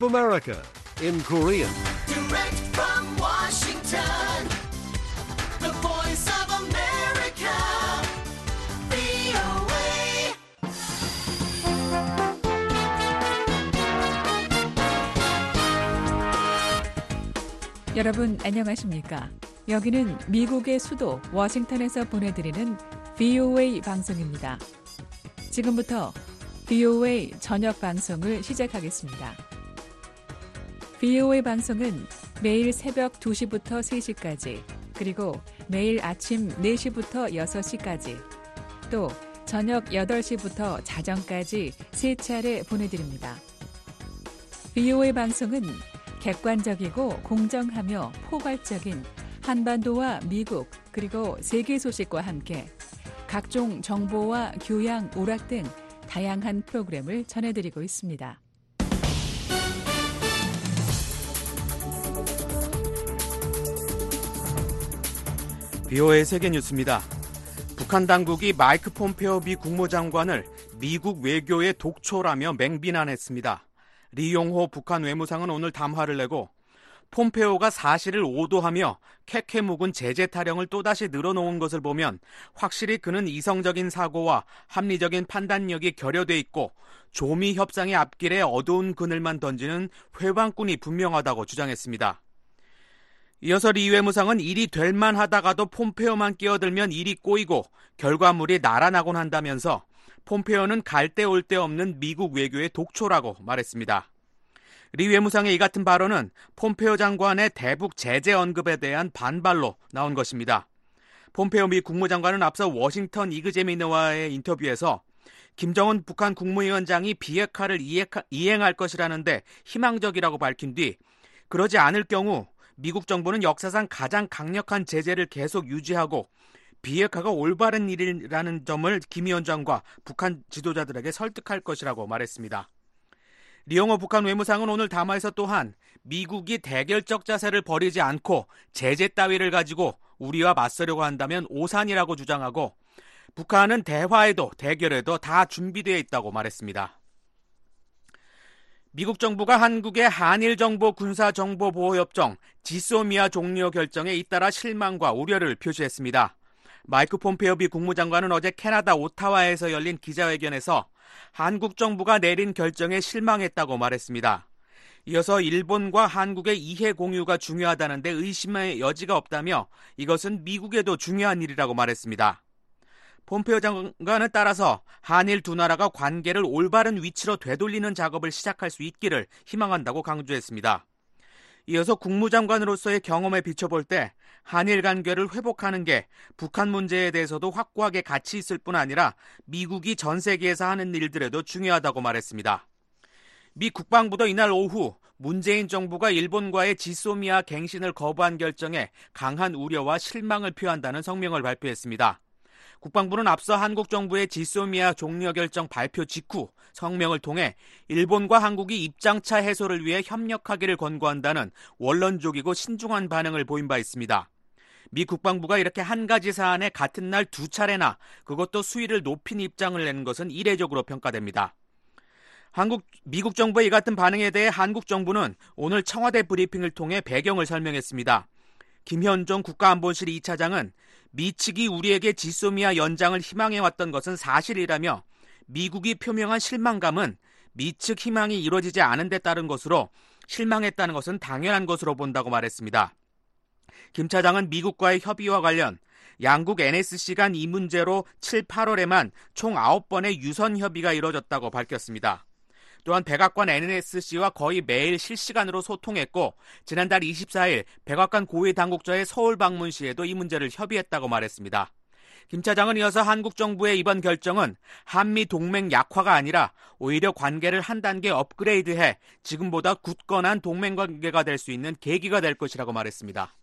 America in Korean. Direct from Washington, the voice of America, VOA. 여러분 안녕하십니까? 여기는 미국의 수도 워싱턴에서 보내드리는 VOA 방송입니다. 지금부터 VOA 저녁 방송을 시작하겠습니다. VOA 방송은 매일 새벽 2시부터 3시까지, 그리고 매일 아침 4시부터 6시까지, 또 저녁 8시부터 자정까지 3차례 보내드립니다. VOA 방송은 객관적이고 공정하며 포괄적인 한반도와 미국 그리고 세계 소식과 함께 각종 정보와 교양, 오락 등 다양한 프로그램을 전해드리고 있습니다. VOA 세계뉴스입니다. 북한 당국이 마이크 폼페오 미 국무장관을 미국 외교의 독초라며 맹비난했습니다. 리용호 북한 외무상은 오늘 담화를 내고 폼페오가 사실을 오도하며 캐캐 묵은 제재 타령을 또다시 늘어놓은 것을 보면 확실히 그는 이성적인 사고와 합리적인 판단력이 결여돼 있고 조미 협상의 앞길에 어두운 그늘만 던지는 회방꾼이 분명하다고 주장했습니다. 이어서 리 외무상은 일이 될 만하다가도 폼페오만 끼어들면 일이 꼬이고 결과물이 날아나곤 한다면서 폼페오는 갈 데 올 데 없는 미국 외교의 독초라고 말했습니다. 리 외무상의 이 같은 발언은 폼페오 장관의 대북 제재 언급에 대한 반발로 나온 것입니다. 폼페오 미 국무장관은 앞서 워싱턴 이그제미너와의 인터뷰에서 김정은 북한 국무위원장이 비핵화를 이행할 것이라는데 희망적이라고 밝힌 뒤 그러지 않을 경우 미국 정부는 역사상 가장 강력한 제재를 계속 유지하고 비핵화가 올바른 일이라는 점을 김 위원장과 북한 지도자들에게 설득할 것이라고 말했습니다. 리용호 북한 외무상은 오늘 담화에서 또한 미국이 대결적 자세를 버리지 않고 제재 따위를 가지고 우리와 맞서려고 한다면 오산이라고 주장하고 북한은 대화에도 대결에도 다 준비되어 있다고 말했습니다. 미국 정부가 한국의 한일정보 군사정보보호협정 지소미아 종료 결정에 잇따라 실망과 우려를 표시했습니다. 마이크 폼페오 미 국무장관은 어제 캐나다 오타와에서 열린 기자회견에서 한국 정부가 내린 결정에 실망했다고 말했습니다. 이어서 일본과 한국의 이해 공유가 중요하다는데 의심의 여지가 없다며 이것은 미국에도 중요한 일이라고 말했습니다. 폼페오 장관은 따라서 한일 두 나라가 관계를 올바른 위치로 되돌리는 작업을 시작할 수 있기를 희망한다고 강조했습니다. 이어서 국무장관으로서의 경험에 비춰볼 때 한일 관계를 회복하는 게 북한 문제에 대해서도 확고하게 가치 있을 뿐 아니라 미국이 전 세계에서 하는 일들에도 중요하다고 말했습니다. 미 국방부도 이날 오후 문재인 정부가 일본과의 지소미아 갱신을 거부한 결정에 강한 우려와 실망을 표한다는 성명을 발표했습니다. 국방부는 앞서 한국 정부의 지소미아 종료 결정 발표 직후 성명을 통해 일본과 한국이 입장차 해소를 위해 협력하기를 권고한다는 원론적이고 신중한 반응을 보인 바 있습니다. 미 국방부가 이렇게 한 가지 사안에 같은 날 두 차례나 그것도 수위를 높인 입장을 내는 것은 이례적으로 평가됩니다. 미국 정부의 이 같은 반응에 대해 한국 정부는 오늘 청와대 브리핑을 통해 배경을 설명했습니다. 김현종 국가안보실 2차장은 미 측이 우리에게 지소미아 연장을 희망해왔던 것은 사실이라며 미국이 표명한 실망감은 미 측 희망이 이루어지지 않은 데 따른 것으로 실망했다는 것은 당연한 것으로 본다고 말했습니다. 김 차장은 미국과의 협의와 관련 양국 NSC 간 이 문제로 7, 8월에만 총 9번의 유선 협의가 이루어졌다고 밝혔습니다. 또한 백악관 NSC와 거의 매일 실시간으로 소통했고 지난달 24일 백악관 고위 당국자의 서울 방문 시에도 이 문제를 협의했다고 말했습니다. 김 차장은 이어서 한국 정부의 이번 결정은 한미 동맹 약화가 아니라 오히려 관계를 한 단계 업그레이드해 지금보다 굳건한 동맹 관계가 될 수 있는 계기가 될 것이라고 말했습니다.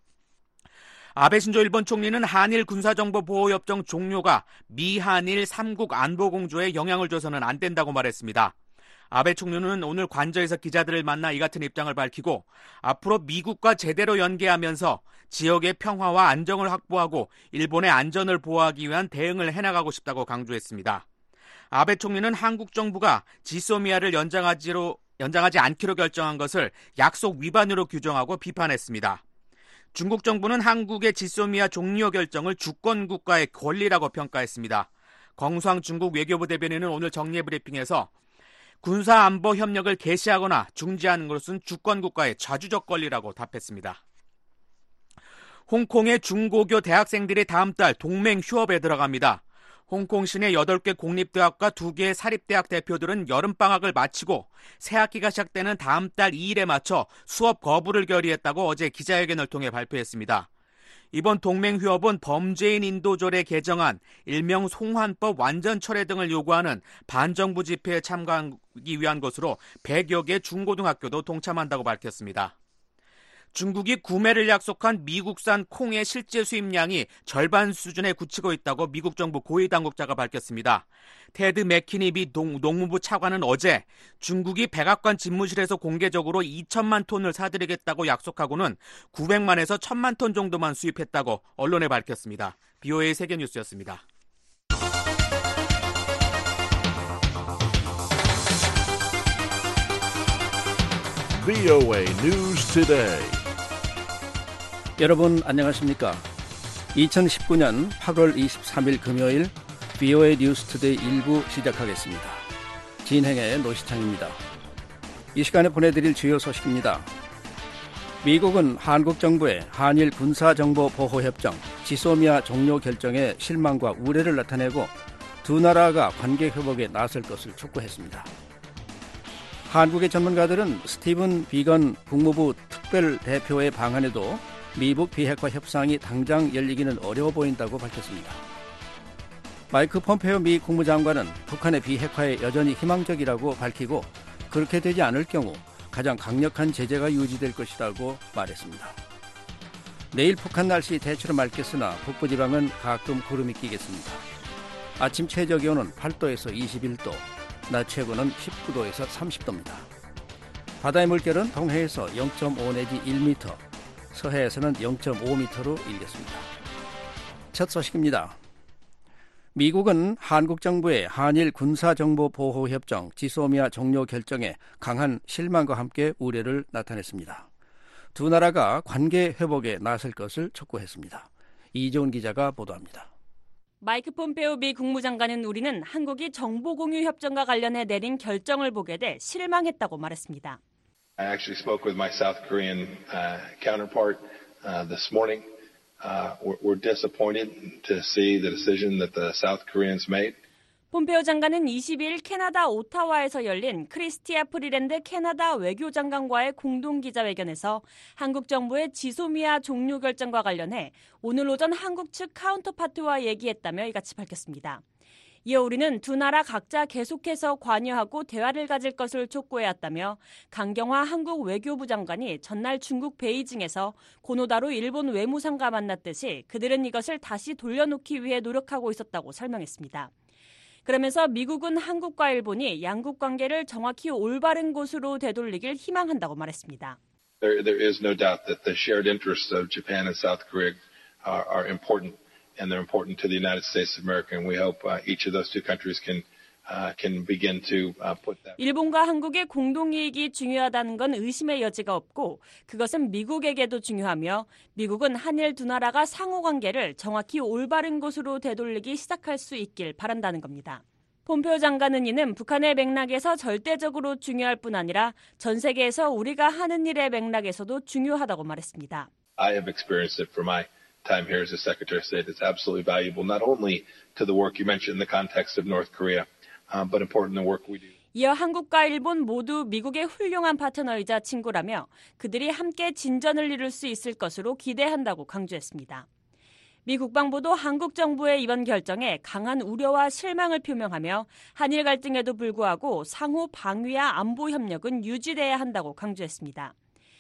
아베 신조 일본 총리는 한일 군사정보보호협정 종료가 미한일 3국 안보공조에 영향을 줘서는 안 된다고 말했습니다. 아베 총리는 오늘 관저에서 기자들을 만나 이 같은 입장을 밝히고 앞으로 미국과 제대로 연계하면서 지역의 평화와 안정을 확보하고 일본의 안전을 보호하기 위한 대응을 해나가고 싶다고 강조했습니다. 아베 총리는 한국 정부가 지소미아를 연장하기로 연장하지 않기로 결정한 것을 약속 위반으로 규정하고 비판했습니다. 중국 정부는 한국의 지소미아 종료 결정을 주권국가의 권리라고 평가했습니다. 권수황 중국 외교부 대변인은 오늘 정례 브리핑에서 군사안보 협력을 개시하거나 중지하는 것은 주권국가의 자주적 권리라고 답했습니다. 홍콩의 중고교 대학생들이 다음 달 동맹 휴업에 들어갑니다. 홍콩 시내 8개 공립대학과 2개의 사립대학 대표들은 여름방학을 마치고 새학기가 시작되는 다음 달 2일에 맞춰 수업 거부를 결의했다고 어제 기자회견을 통해 발표했습니다. 이번 동맹 휴업은 범죄인 인도조례 개정안, 일명 송환법 완전 철회 등을 요구하는 반정부 집회에 참가하기 위한 것으로 100여 개 중고등학교도 동참한다고 밝혔습니다. 중국이 구매를 약속한 미국산 콩의 실제 수입량이 절반 수준에 그치고 있다고 미국 정부 고위 당국자가 밝혔습니다. 테드 맥키니 미 농무부 차관은 어제 중국이 백악관 집무실에서 공개적으로 2천만 톤을 사들이겠다고 약속하고는 900만에서 1,000만 톤 정도만 수입했다고 언론에 밝혔습니다. BOA 세계뉴스였습니다. VOA News Today. 여러분 안녕하십니까? 2019년 8월 23일 금요일 VOA 뉴스투데이 1부 시작하겠습니다. 진행의 노시창입니다. 이 시간에 보내드릴 주요 소식입니다. 미국은 한국 정부의 한일 군사정보보호협정 지소미아 종료 결정에 실망과 우려를 나타내고 두 나라가 관계 회복에 나설 것을 촉구했습니다. 한국의 전문가들은 스티븐 비건 국무부 특별대표의 방한에도 미북 비핵화 협상이 당장 열리기는 어려워 보인다고 밝혔습니다. 마이크 폼페오 미 국무장관은 북한의 비핵화에 여전히 희망적이라고 밝히고 그렇게 되지 않을 경우 가장 강력한 제재가 유지될 것이라고 말했습니다. 내일 북한 날씨 대체로 맑겠으나 북부지방은 가끔 구름이 끼겠습니다. 아침 최저기온은 8도에서 21도, 낮 최고는 19도에서 30도입니다. 바다의 물결은 동해에서 0.5 내지 1m, 서해에서는 0.5m로 일겠습니다. 첫 소식입니다. 미국은 한국 정부의 한일 군사정보보호협정 지소미아 종료 결정에 강한 실망과 함께 우려를 나타냈습니다. 두 나라가 관계 회복에 나설 것을 촉구했습니다. 이재훈 기자가 보도합니다. 마이크 폼페오 미 국무장관은 우리는 한국이 정보공유 협정과 관련해 내린 결정을 보게 돼 실망했다고 말했습니다. I actually spoke with my South Korean counterpart this morning. We're disappointed to see the decision that the South Koreans made. 폼페오 장관은 22일 캐나다 오타와에서 열린 크리스티아 프리랜드 캐나다 외교장관과의 공동기자회견에서 한국 정부의 지소미아 종료 결정과 관련해 오늘 오전 한국 측 카운터파트와 얘기했다며 이같이 밝혔습니다. 이어 우리는 두 나라 각자 계속해서 관여하고 대화를 가질 것을 촉구해왔다며 강경화 한국 외교부 장관이 전날 중국 베이징에서 고노다로 일본 외무상과 만났듯이 그들은 이것을 다시 돌려놓기 위해 노력하고 있었다고 설명했습니다. 그러면서 미국은 한국과 일본이 양국 관계를 정확히 올바른 곳으로 되돌리길 희망한다고 말했습니다. There is no doubt that the shared interests of Japan and South Korea are important. And they're important to the United States of America, and we hope each of those two countries can begin to put that. 일본과 한국의 공동이익이 중요하다는 건 의심의 여지가 없고 그것은 미국에게도 중요하며 미국은 한일 두 나라가 상호관계를 정확히 올바른 곳으로 되돌리기 시작할 수 있길 바란다는 겁니다. 폼페오 장관은 이는 북한의 맥락에서 절대적으로 중요할 뿐 아니라 전 세계에서 우리가 하는 일의 맥락에서도 중요하다고 말했습니다. I have experienced it for my time here as a Secretary of State. It's absolutely valuable, not only to the work you mentioned in the context of North Korea, but important the work we do. 이어 한국과 일본 모두 미국의 훌륭한 파트너이자 친구라며 그들이 함께 진전을 이룰 수 있을 것으로 기대한다고 강조했습니다. 미 국방부도 한국 정부의 이번 결정에 강한 우려와 실망을 표명하며 한일 갈등에도 불구하고 상호 방위와 안보 협력은 유지돼야 한다고 강조했습니다.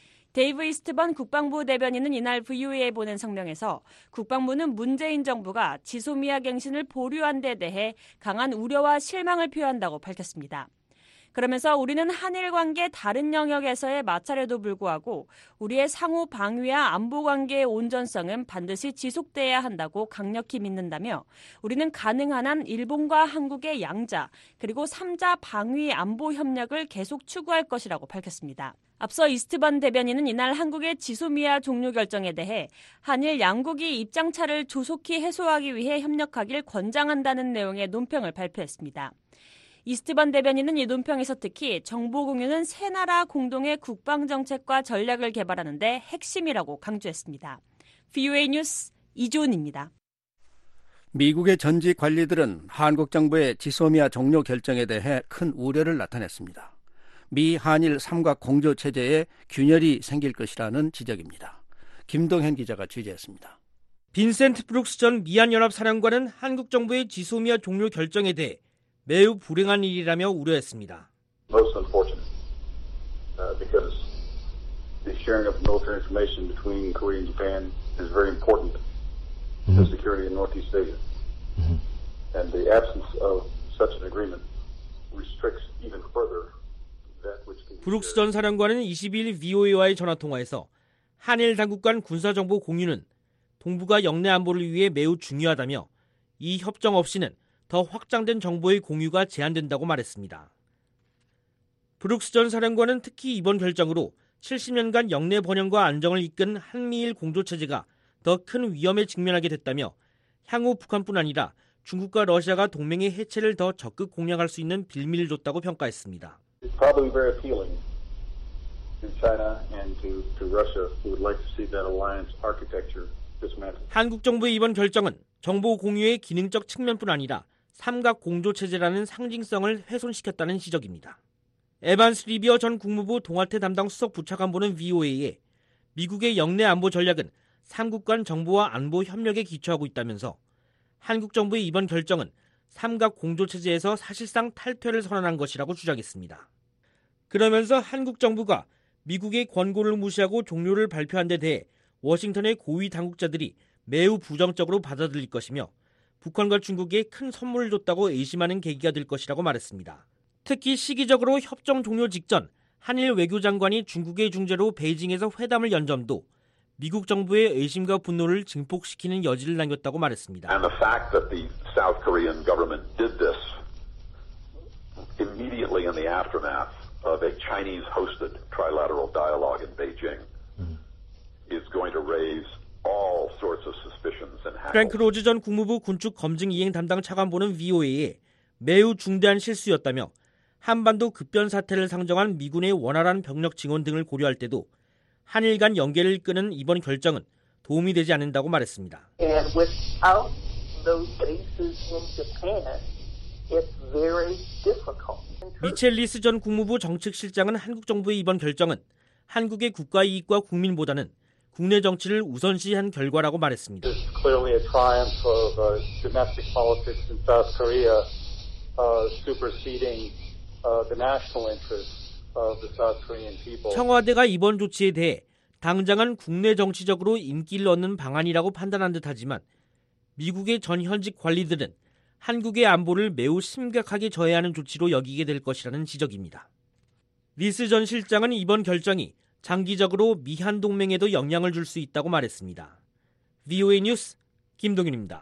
데이브 이스트번 국방부 대변인은 이날 VOA에 보낸 성명에서 국방부는 문재인 정부가 지소미아 갱신을 보류한 데 대해 강한 우려와 실망을 표한다고 밝혔습니다. 그러면서 우리는 한일 관계 다른 영역에서의 마찰에도 불구하고 우리의 상호 방위와 안보 관계의 온전성은 반드시 지속돼야 한다고 강력히 믿는다며 우리는 가능한 한 일본과 한국의 양자 그리고 3자 방위 안보 협력을 계속 추구할 것이라고 밝혔습니다. 앞서 이스트반 대변인은 이날 한국의 지소미아 종료 결정에 대해 한일 양국이 입장차를 조속히 해소하기 위해 협력하길 권장한다는 내용의 논평을 발표했습니다. 이스트반 대변인은 이 논평에서 특히 정보 공유는 세 나라 공동의 국방정책과 전략을 개발하는 데 핵심이라고 강조했습니다. VOA 뉴스 이조은입니다. 미국의 전직 관리들은 한국 정부의 지소미아 종료 결정에 대해 큰 우려를 나타냈습니다. 미 한일 삼각 공조 체제에 균열이 생길 것이라는 지적입니다. 김동현 기자가 취재했습니다. 빈센트 브룩스 전 미한연합 사령관은 한국 정부의 지소미아 종료 결정에 대해 매우 불행한 일이라며 우려했습니다. Most unfortunate, because the sharing of military information between Korea and Japan is very important to security in Northeast Asia, and the absence of such an agreement restricts even further that which can be. 브룩스 전 사령관은 22일 VOA와의 전화통화에서 한일 당국 간 군사정보 공유는 동북아 영내 안보를 위해 매우 중요하다며 이 협정 없이는 더 확장된 정보의 공유가 제한된다고 말했습니다. 브룩스 전 사령관은 특히 이번 결정으로 70년간 영내 번영과 안정을 이끈 한미일 공조체제가 더 큰 위험에 직면하게 됐다며 향후 북한뿐 아니라 중국과 러시아가 동맹의 해체를 더 적극 공략할 수 있는 빌미를 줬다고 평가했습니다. It's probably very appealing to China and to Russia, who would like to see that alliance architecture dismantled. 한국 정부의 이번 결정은 정보 공유의 기능적 측면뿐 아니라 삼각 공조체제라는 상징성을 훼손시켰다는 지적입니다. 에반스 리비어 전 국무부 동아태 담당 수석 부차관보는 VOA에 미국의 영내 안보 전략은 삼국 간 정보와 안보 협력에 기초하고 있다면서 한국 정부의 이번 결정은 삼각 공조체제에서 사실상 탈퇴를 선언한 것이라고 주장했습니다. 그러면서 한국 정부가 미국의 권고를 무시하고 종료를 발표한 데 대해 워싱턴의 고위 당국자들이 매우 부정적으로 받아들일 것이며 북한과 중국에 큰 선물을 줬다고 의심하는 계기가 될 것이라고 말했습니다. 특히 시기적으로 협정 종료 직전 한일 외교장관이 중국의 중재로 베이징에서 회담을 연 점도 미국 정부의 의심과 분노를 증폭시키는 여지를 남겼다고 말했습니다. And the fact that the South Korean government did this immediately in the aftermath of a Chinese-hosted trilateral dialogue in Beijing is going to raise all sorts of suspicions and hackles. 프랭크 로즈 전 국무부 군축 검증 이행 담당 차관보는 VOA에 매우 중대한 실수였다며 한반도 급변 사태를 상정한 미군의 원활한 병력 증원 등을 고려할 때도 한일 간 연계를 끄는 이번 결정은 도움이 되지 않는다고 말했습니다. And without those bases in Japan, it's very difficult. 미첼 리스 전 국무부 정책실장은 한국 정부의 이번 결정은 한국의 국가 이익과 국민보다는 국내 정치를 우선시한 결과라고 말했습니다. It's clearly a triumph of domestic politics in South Korea, superseding the national interests of the South Korean people. 청와대가 이번 조치에 대해 당장은 국내 정치적으로 인기를 얻는 방안이라고 판단한 듯하지만 미국의 전 현직 관리들은 한국의 안보를 매우 심각하게 저해하는 조치로 여기게 될 것이라는 지적입니다. 리스 전 실장은 이번 결정이 장기적으로 미한 동맹에도 영향을 줄 수 있다고 말했습니다. VOA 뉴스 김동윤입니다.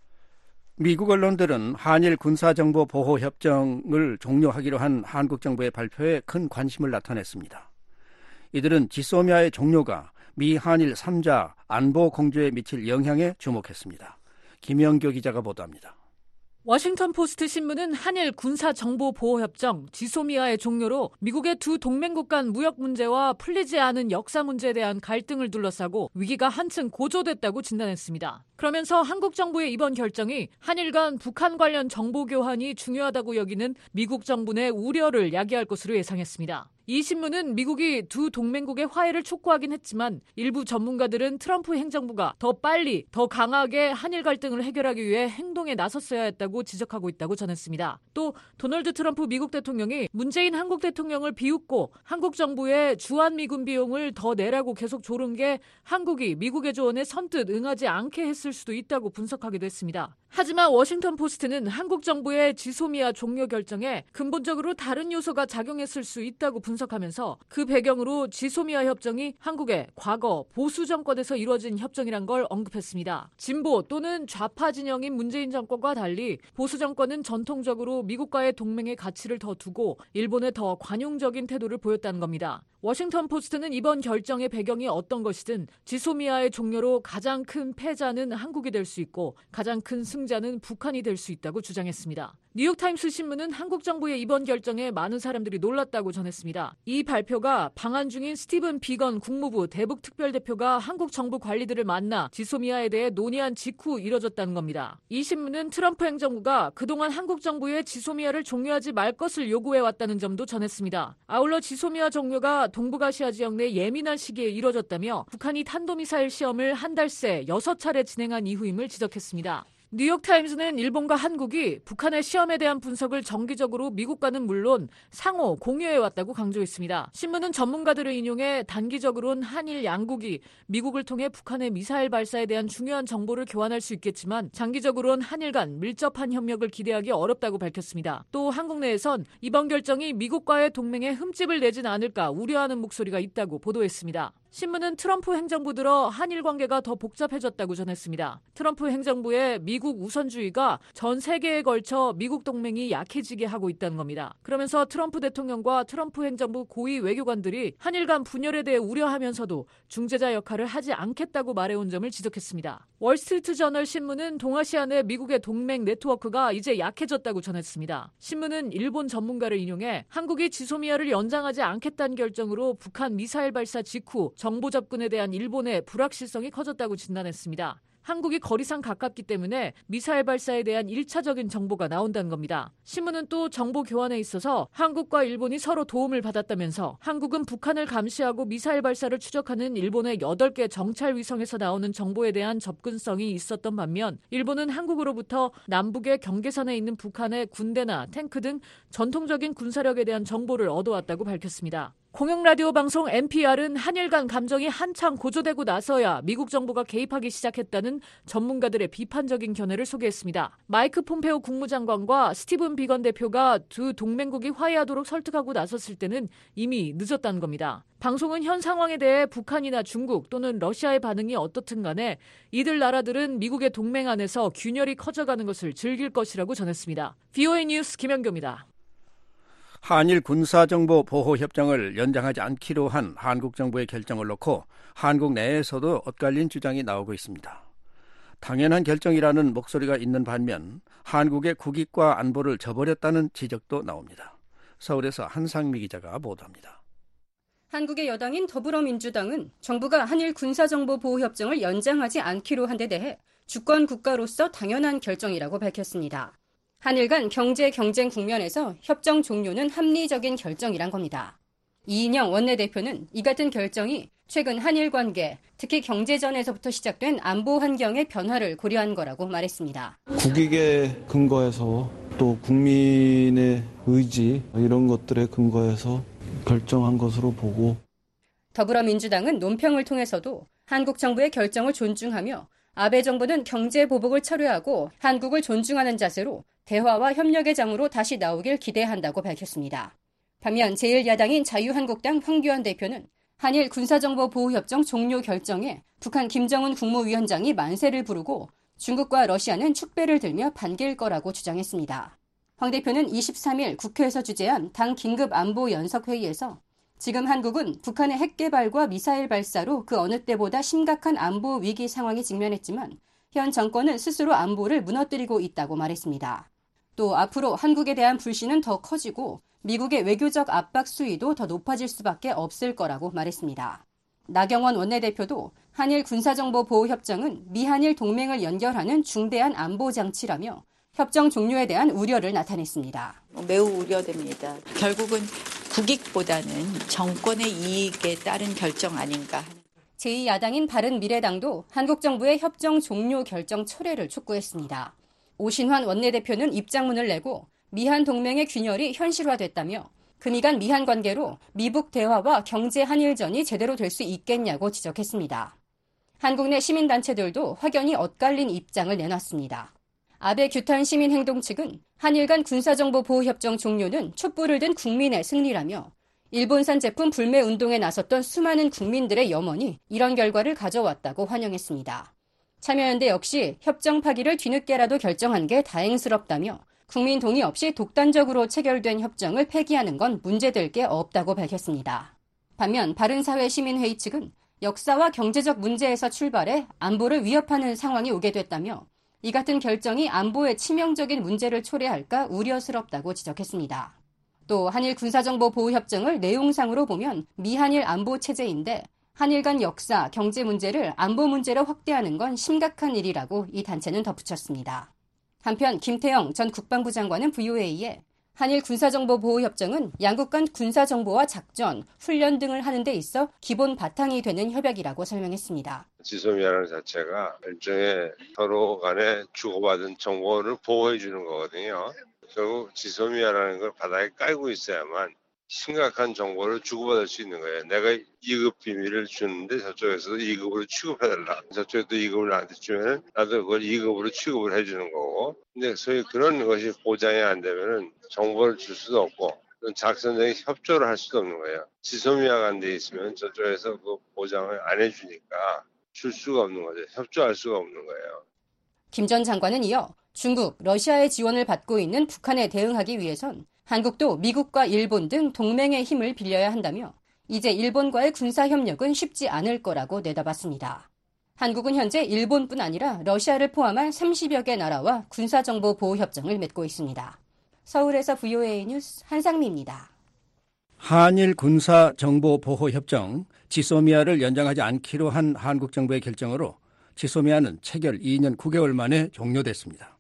미국 언론들은 한일 군사정보 보호 협정을 종료하기로 한 한국 정부의 발표에 큰 관심을 나타냈습니다. 이들은 지소미아의 종료가 미 한일 3자 안보 공조에 미칠 영향에 주목했습니다. 김영교 기자가 보도합니다. 워싱턴 포스트 신문은 한일 군사정보보호협정 지소미아의 종료로 미국의 두 동맹국 간 무역 문제와 풀리지 않은 역사 문제에 대한 갈등을 둘러싸고 위기가 한층 고조됐다고 진단했습니다. 그러면서 한국 정부의 이번 결정이 한일 간 북한 관련 정보 교환이 중요하다고 여기는 미국 정부 내 우려를 야기할 것으로 예상했습니다. 이 신문은 미국이 두 동맹국의 화해를 촉구하긴 했지만 일부 전문가들은 트럼프 행정부가 더 빨리, 더 강하게 한일 갈등을 해결하기 위해 행동에 나섰어야 했다고 지적하고 있다고 전했습니다. 또 도널드 트럼프 미국 대통령이 문재인 한국 대통령을 비웃고 한국 정부의 주한미군 비용을 더 내라고 계속 조른 게 한국이 미국의 조언에 선뜻 응하지 않게 했을 수도 있다고 분석하기도 했습니다. 하지만 워싱턴 포스트는 한국 정부의 지소미아 종료 결정에 근본적으로 다른 요소가 작용했을 수 있다고 분석하면서 그 배경으로 지소미아 협정이 한국의 과거 보수 정권에서 이루어진 협정이란 걸 언급했습니다. 진보 또는 좌파 진영인 문재인 정권과 달리 보수 정권은 전통적으로 미국과의 동맹의 가치를 더 두고 일본에 더 관용적인 태도를 보였다는 겁니다. 워싱턴 포스트는 이번 결정의 배경이 어떤 것이든 지소미아의 종료로 가장 큰 패자는 한국이 될 수 있고 가장 큰 승자는 북한이 될 수 있다고 주장했습니다. 뉴욕타임스 신문은 한국 정부의 이번 결정에 많은 사람들이 놀랐다고 전했습니다. 이 발표가 방한 중인 스티븐 비건 국무부 대북특별대표가 한국 정부 관리들을 만나 지소미아에 대해 논의한 직후 이뤄졌다는 겁니다. 이 신문은 트럼프 행정부가 그동안 한국 정부의 지소미아를 종료하지 말 것을 요구해왔다는 점도 전했습니다. 아울러 지소미아 종료가 동북아시아 지역 내 예민한 시기에 이뤄졌다며 북한이 탄도미사일 시험을 한 달 새 6차례 진행한 이후임을 지적했습니다. 뉴욕타임스는 일본과 한국이 북한의 시험에 대한 분석을 정기적으로 미국과는 물론 상호 공유해왔다고 강조했습니다. 신문은 전문가들을 인용해 단기적으로는 한일 양국이 미국을 통해 북한의 미사일 발사에 대한 중요한 정보를 교환할 수 있겠지만 장기적으로는 한일 간 밀접한 협력을 기대하기 어렵다고 밝혔습니다. 또 한국 내에선 이번 결정이 미국과의 동맹에 흠집을 내진 않을까 우려하는 목소리가 있다고 보도했습니다. 신문은 트럼프 행정부 들어 한일 관계가 더 복잡해졌다고 전했습니다. 트럼프 행정부의 미국 우선주의가 전 세계에 걸쳐 미국 동맹이 약해지게 하고 있다는 겁니다. 그러면서 트럼프 대통령과 트럼프 행정부 고위 외교관들이 한일 간 분열에 대해 우려하면서도 중재자 역할을 하지 않겠다고 말해온 점을 지적했습니다. 월스트리트 저널 신문은 동아시아 내 미국의 동맹 네트워크가 이제 약해졌다고 전했습니다. 신문은 일본 전문가를 인용해 한국이 지소미아를 연장하지 않겠다는 결정으로 북한 미사일 발사 직후 정보 접근에 대한 일본의 불확실성이 커졌다고 진단했습니다. 한국이 거리상 가깝기 때문에 미사일 발사에 대한 1차적인 정보가 나온다는 겁니다. 신문은 또 정보 교환에 있어서 한국과 일본이 서로 도움을 받았다면서 한국은 북한을 감시하고 미사일 발사를 추적하는 일본의 8개 정찰 위성에서 나오는 정보에 대한 접근성이 있었던 반면 일본은 한국으로부터 남북의 경계선에 있는 북한의 군대나 탱크 등 전통적인 군사력에 대한 정보를 얻어왔다고 밝혔습니다. 공영라디오 방송 NPR은 한일 간 감정이 한창 고조되고 나서야 미국 정부가 개입하기 시작했다는 전문가들의 비판적인 견해를 소개했습니다. 마이크 폼페오 국무장관과 스티븐 비건 대표가 두 동맹국이 화해하도록 설득하고 나섰을 때는 이미 늦었다는 겁니다. 방송은 현 상황에 대해 북한이나 중국 또는 러시아의 반응이 어떻든 간에 이들 나라들은 미국의 동맹 안에서 균열이 커져가는 것을 즐길 것이라고 전했습니다. VOA 뉴스 김연교입니다. 한일 군사정보보호협정을 연장하지 않기로 한 한국 정부의 결정을 놓고 한국 내에서도 엇갈린 주장이 나오고 있습니다. 당연한 결정이라는 목소리가 있는 반면 한국의 국익과 안보를 저버렸다는 지적도 나옵니다. 서울에서 한상미 기자가 보도합니다. 한국의 여당인 더불어민주당은 정부가 한일 군사정보보호협정을 연장하지 않기로 한 데 대해 주권 국가로서 당연한 결정이라고 밝혔습니다. 한일 간 경제 경쟁 국면에서 협정 종료는 합리적인 결정이란 겁니다. 이인영 원내대표는 이 같은 결정이 최근 한일 관계, 특히 경제전에서부터 시작된 안보 환경의 변화를 고려한 거라고 말했습니다. 국익에 근거해서 또 국민의 의지 이런 것들에 근거해서 결정한 것으로 보고 더불어민주당은 논평을 통해서도 한국 정부의 결정을 존중하며 아베 정부는 경제 보복을 철회하고 한국을 존중하는 자세로 대화와 협력의 장으로 다시 나오길 기대한다고 밝혔습니다. 반면 제1야당인 자유한국당 황교안 대표는 한일 군사정보보호협정 종료 결정에 북한 김정은 국무위원장이 만세를 부르고 중국과 러시아는 축배를 들며 반길 거라고 주장했습니다. 황 대표는 23일 국회에서 주재한 당 긴급안보연석회의에서 지금 한국은 북한의 핵 개발과 미사일 발사로 그 어느 때보다 심각한 안보 위기 상황에 직면했지만 현 정권은 스스로 안보를 무너뜨리고 있다고 말했습니다. 또 앞으로 한국에 대한 불신은 더 커지고 미국의 외교적 압박 수위도 더 높아질 수밖에 없을 거라고 말했습니다. 나경원 원내대표도 한일 군사정보보호협정은 미한일 동맹을 연결하는 중대한 안보 장치라며 협정 종료에 대한 우려를 나타냈습니다. 매우 우려됩니다. 결국은 국익보다는 정권의 이익에 따른 결정 아닌가. 제2야당인 바른미래당도 한국 정부의 협정 종료 결정 철회를 촉구했습니다. 오신환 원내대표는 입장문을 내고 미한 동맹의 균열이 현실화됐다며 금이간 미한 관계로 미북 대화와 경제 한일전이 제대로 될 수 있겠냐고 지적했습니다. 한국 내 시민단체들도 확연히 엇갈린 입장을 내놨습니다. 아베 규탄 시민행동 측은 한일 간 군사정보보호협정 종료는 촛불을 든 국민의 승리라며 일본산 제품 불매 운동에 나섰던 수많은 국민들의 염원이 이런 결과를 가져왔다고 환영했습니다. 참여연대 역시 협정 파기를 뒤늦게라도 결정한 게 다행스럽다며 국민 동의 없이 독단적으로 체결된 협정을 폐기하는 건 문제될 게 없다고 밝혔습니다. 반면 바른사회시민회의 측은 역사와 경제적 문제에서 출발해 안보를 위협하는 상황이 오게 됐다며 이 같은 결정이 안보에 치명적인 문제를 초래할까 우려스럽다고 지적했습니다. 또 한일 군사정보보호협정을 내용상으로 보면 미한일 안보체제인데 한일 간 역사, 경제 문제를 안보 문제로 확대하는 건 심각한 일이라고 이 단체는 덧붙였습니다. 한편 김태영 전 국방부 장관은 VOA에 한일 군사정보보호협정은 양국 간 군사정보와 작전, 훈련 등을 하는 데 있어 기본 바탕이 되는 협약이라고 설명했습니다. 지소미아라는 자체가 일종의 서로 간에 주고받은 정보를 보호해 주는 거거든요. 결국 지소미아라는 걸 바닥에 깔고 있어야만 심각한 정보를 주고받을 수 있는 거예요. 내가 2급 비밀을 주는데 저쪽에서도 2급으로 취급해달라. 저쪽에도 2급을 나한테 주면 나도 그걸 2급으로 취급을 해주는 거고. 근데 소위 그런 것이 보장이 안 되면은 정보를 줄 수도 없고 작전적인 협조를 할 수도 없는 거예요. 지소미아가 안 돼 있으면 저쪽에서 그 보장을 안 해주니까 줄 수가 없는 거죠. 협조할 수가 없는 거예요. 김 전 장관은 이어 중국, 러시아의 지원을 받고 있는 북한에 대응하기 위해선 한국도 미국과 일본 등 동맹의 힘을 빌려야 한다며 이제 일본과의 군사협력은 쉽지 않을 거라고 내다봤습니다. 한국은 현재 일본뿐 아니라 러시아를 포함한 30여 개 나라와 군사정보보호협정을 맺고 있습니다. 서울에서 VOA 뉴스 한상미입니다. 한일 군사정보보호협정 지소미아를 연장하지 않기로 한 한국 정부의 결정으로 지소미아는 체결 2년 9개월 만에 종료됐습니다.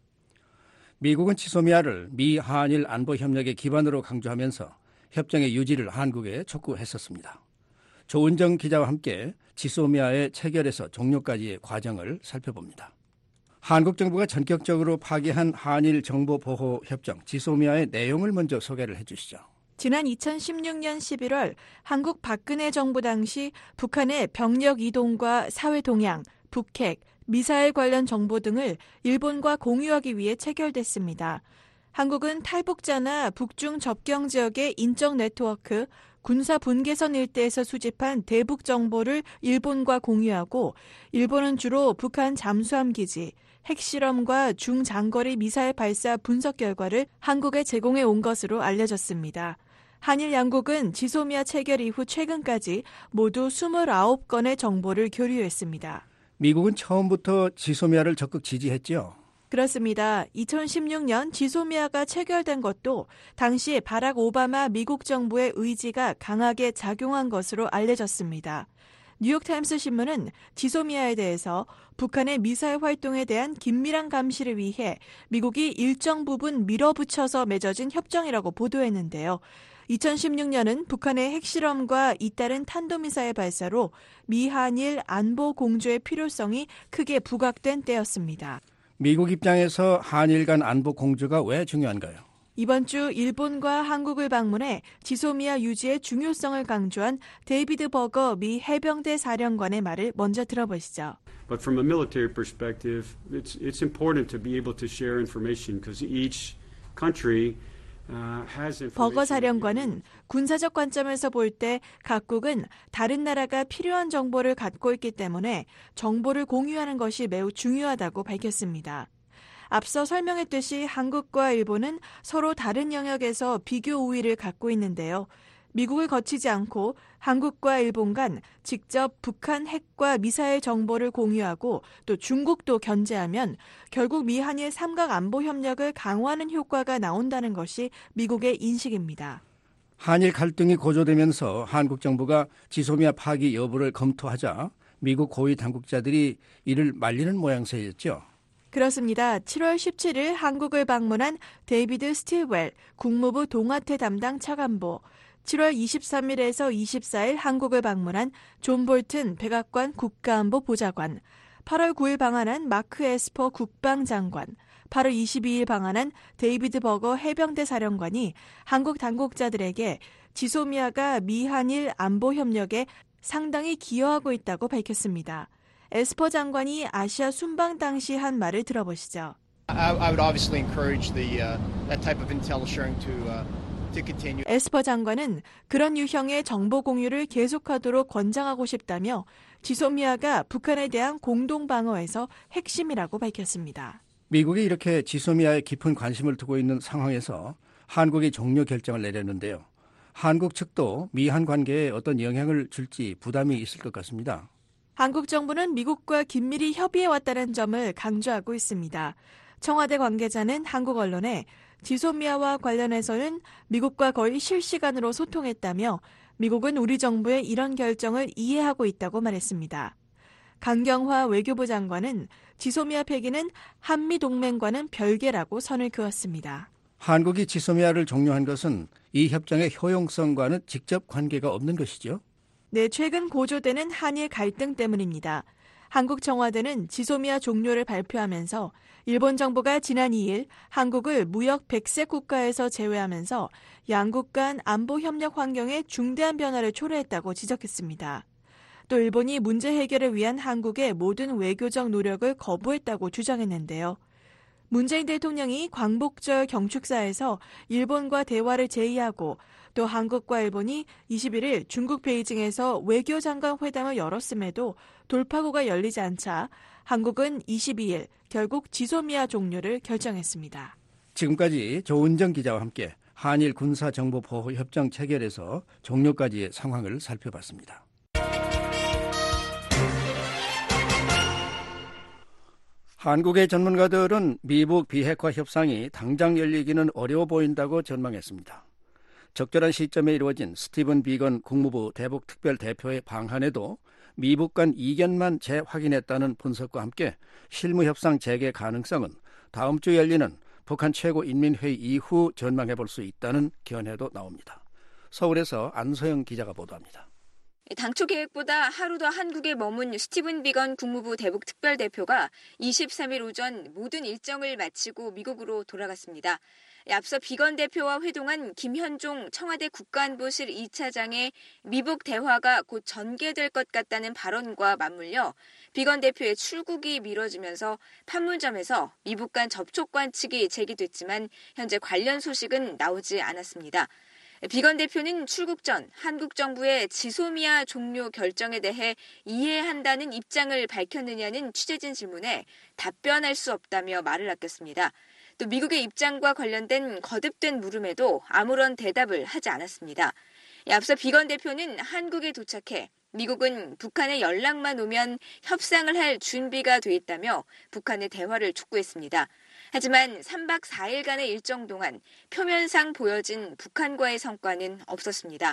미국은 지소미아를 미 한일 안보협력의 기반으로 강조하면서 협정의 유지를 한국에 촉구했었습니다. 조은정 기자와 함께 지소미아의 체결에서 종료까지의 과정을 살펴봅니다. 한국 정부가 전격적으로 파기한 한일 정보보호협정 지소미아의 내용을 먼저 소개를 해주시죠. 지난 2016년 11월 한국 박근혜 정부 당시 북한의 병력 이동과 사회 동향, 북핵, 미사일 관련 정보 등을 일본과 공유하기 위해 체결됐습니다. 한국은 탈북자나 북중 접경 지역의 인적 네트워크, 군사 분계선 일대에서 수집한 대북 정보를 일본과 공유하고 일본은 주로 북한 잠수함 기지, 핵실험과 중장거리 미사일 발사 분석 결과를 한국에 제공해 온 것으로 알려졌습니다. 한일 양국은 지소미아 체결 이후 최근까지 모두 29건의 정보를 교류했습니다. 미국은 처음부터 지소미아를 적극 지지했죠. 그렇습니다. 2016년 지소미아가 체결된 것도 당시 바락 오바마 미국 정부의 의지가 강하게 작용한 것으로 알려졌습니다. 뉴욕타임스 신문은 지소미아에 대해서 북한의 미사일 활동에 대한 긴밀한 감시를 위해 미국이 일정 부분 밀어붙여서 맺어진 협정이라고 보도했는데요. 2016년은 북한의 핵실험과 잇따른 탄도미사일 발사로 미한일 안보 공조의 필요성이 크게 부각된 때였습니다. 미국 입장에서 한일 간 안보 공조가 왜 중요한가요? 이번 주 일본과 한국을 방문해 지소미아 유지의 중요성을 강조한 데이비드 버거 미 해병대 사령관의 말을 먼저 들어보시죠. But from a military perspective, it's important to be able to share information because each country 버거 사령관은 군사적 관점에서 볼 때 각국은 다른 나라가 필요한 정보를 갖고 있기 때문에 정보를 공유하는 것이 매우 중요하다고 밝혔습니다. 앞서 설명했듯이 한국과 일본은 서로 다른 영역에서 비교 우위를 갖고 있는데요. 미국을 거치지 않고 한국과 일본 간 직접 북한 핵과 미사일 정보를 공유하고 또 중국도 견제하면 결국 미한일 삼각 안보 협력을 강화하는 효과가 나온다는 것이 미국의 인식입니다. 한일 갈등이 고조되면서 한국 정부가 지소미아 파기 여부를 검토하자 미국 고위 당국자들이 이를 말리는 모양새였죠. 그렇습니다. 7월 17일 한국을 방문한 데이비드 스틸웰 국무부 동아태 담당 차관보, 7월 23일에서 24일 한국을 방문한 존 볼튼 백악관 국가안보 보좌관, 8월 9일 방한한 마크 에스퍼 국방장관, 8월 22일 방한한 데이비드 버거 해병대 사령관이 한국 당국자들에게 지소미아가 미한일 안보 협력에 상당히 기여하고 있다고 밝혔습니다. 에스퍼 장관이 아시아 순방 당시 한 말을 들어보시죠. I would obviously encourage that type of intel sharing to continue. 에스퍼 장관은 그런 유형의 정보 공유를 계속하도록 권장하고 싶다며 지소미아가 북한에 대한 공동 방어에서 핵심이라고 밝혔습니다. 미국이 이렇게 지소미아에 깊은 관심을 두고 있는 상황에서 한국이 종료 결정을 내렸는데요. 한국 측도 미한 관계에 어떤 영향을 줄지 부담이 있을 것 같습니다. 한국 정부는 미국과 긴밀히 협의해왔다는 점을 강조하고 있습니다. 청와대 관계자는 한국 언론에 지소미아와 관련해서는 미국과 거의 실시간으로 소통했다며 미국은 우리 정부의 이런 결정을 이해하고 있다고 말했습니다. 강경화 외교부 장관은 지소미아 폐기는 한미동맹과는 별개라고 선을 그었습니다. 한국이 지소미아를 종료한 것은 이 협정의 효용성과는 직접 관계가 없는 것이죠? 네, 최근 고조되는 한일 갈등 때문입니다. 한국 청와대는 지소미아 종료를 발표하면서 일본 정부가 지난 2일 한국을 무역 백색 국가에서 제외하면서 양국 간 안보 협력 환경에 중대한 변화를 초래했다고 지적했습니다. 또 일본이 문제 해결을 위한 한국의 모든 외교적 노력을 거부했다고 주장했는데요. 문재인 대통령이 광복절 경축사에서 일본과 대화를 제의하고 또 한국과 일본이 21일 중국 베이징에서 외교장관 회담을 열었음에도 돌파구가 열리지 않자 한국은 22일 결국 지소미아 종료를 결정했습니다. 지금까지 조은정 기자와 함께 한일 군사정보보호협정 체결에서 종료까지의 상황을 살펴봤습니다. 한국의 전문가들은 미북 비핵화 협상이 당장 열리기는 어려워 보인다고 전망했습니다. 적절한 시점에 이루어진 스티븐 비건 국무부 대북 특별대표의 방한에도 미북 간 이견만 재확인했다는 분석과 함께 실무협상 재개 가능성은 다음 주 열리는 북한 최고인민회의 이후 전망해 볼 수 있다는 견해도 나옵니다. 서울에서 안소영 기자가 보도합니다. 당초 계획보다 하루 더 한국에 머문 스티븐 비건 국무부 대북 특별대표가 23일 오전 모든 일정을 마치고 미국으로 돌아갔습니다. 앞서 비건 대표와 회동한 김현종 청와대 국가안보실 2차장의 미북 대화가 곧 전개될 것 같다는 발언과 맞물려 비건 대표의 출국이 미뤄지면서 판문점에서 미북 간 접촉 관측이 제기됐지만 현재 관련 소식은 나오지 않았습니다. 비건 대표는 출국 전 한국 정부의 지소미아 종료 결정에 대해 이해한다는 입장을 밝혔느냐는 취재진 질문에 답변할 수 없다며 말을 아꼈습니다. 또 미국의 입장과 관련된 거듭된 물음에도 아무런 대답을 하지 않았습니다. 앞서 비건 대표는 한국에 도착해 미국은 북한에 연락만 오면 협상을 할 준비가 돼 있다며 북한의 대화를 촉구했습니다. 하지만 3박 4일간의 일정 동안 표면상 보여진 북한과의 성과는 없었습니다.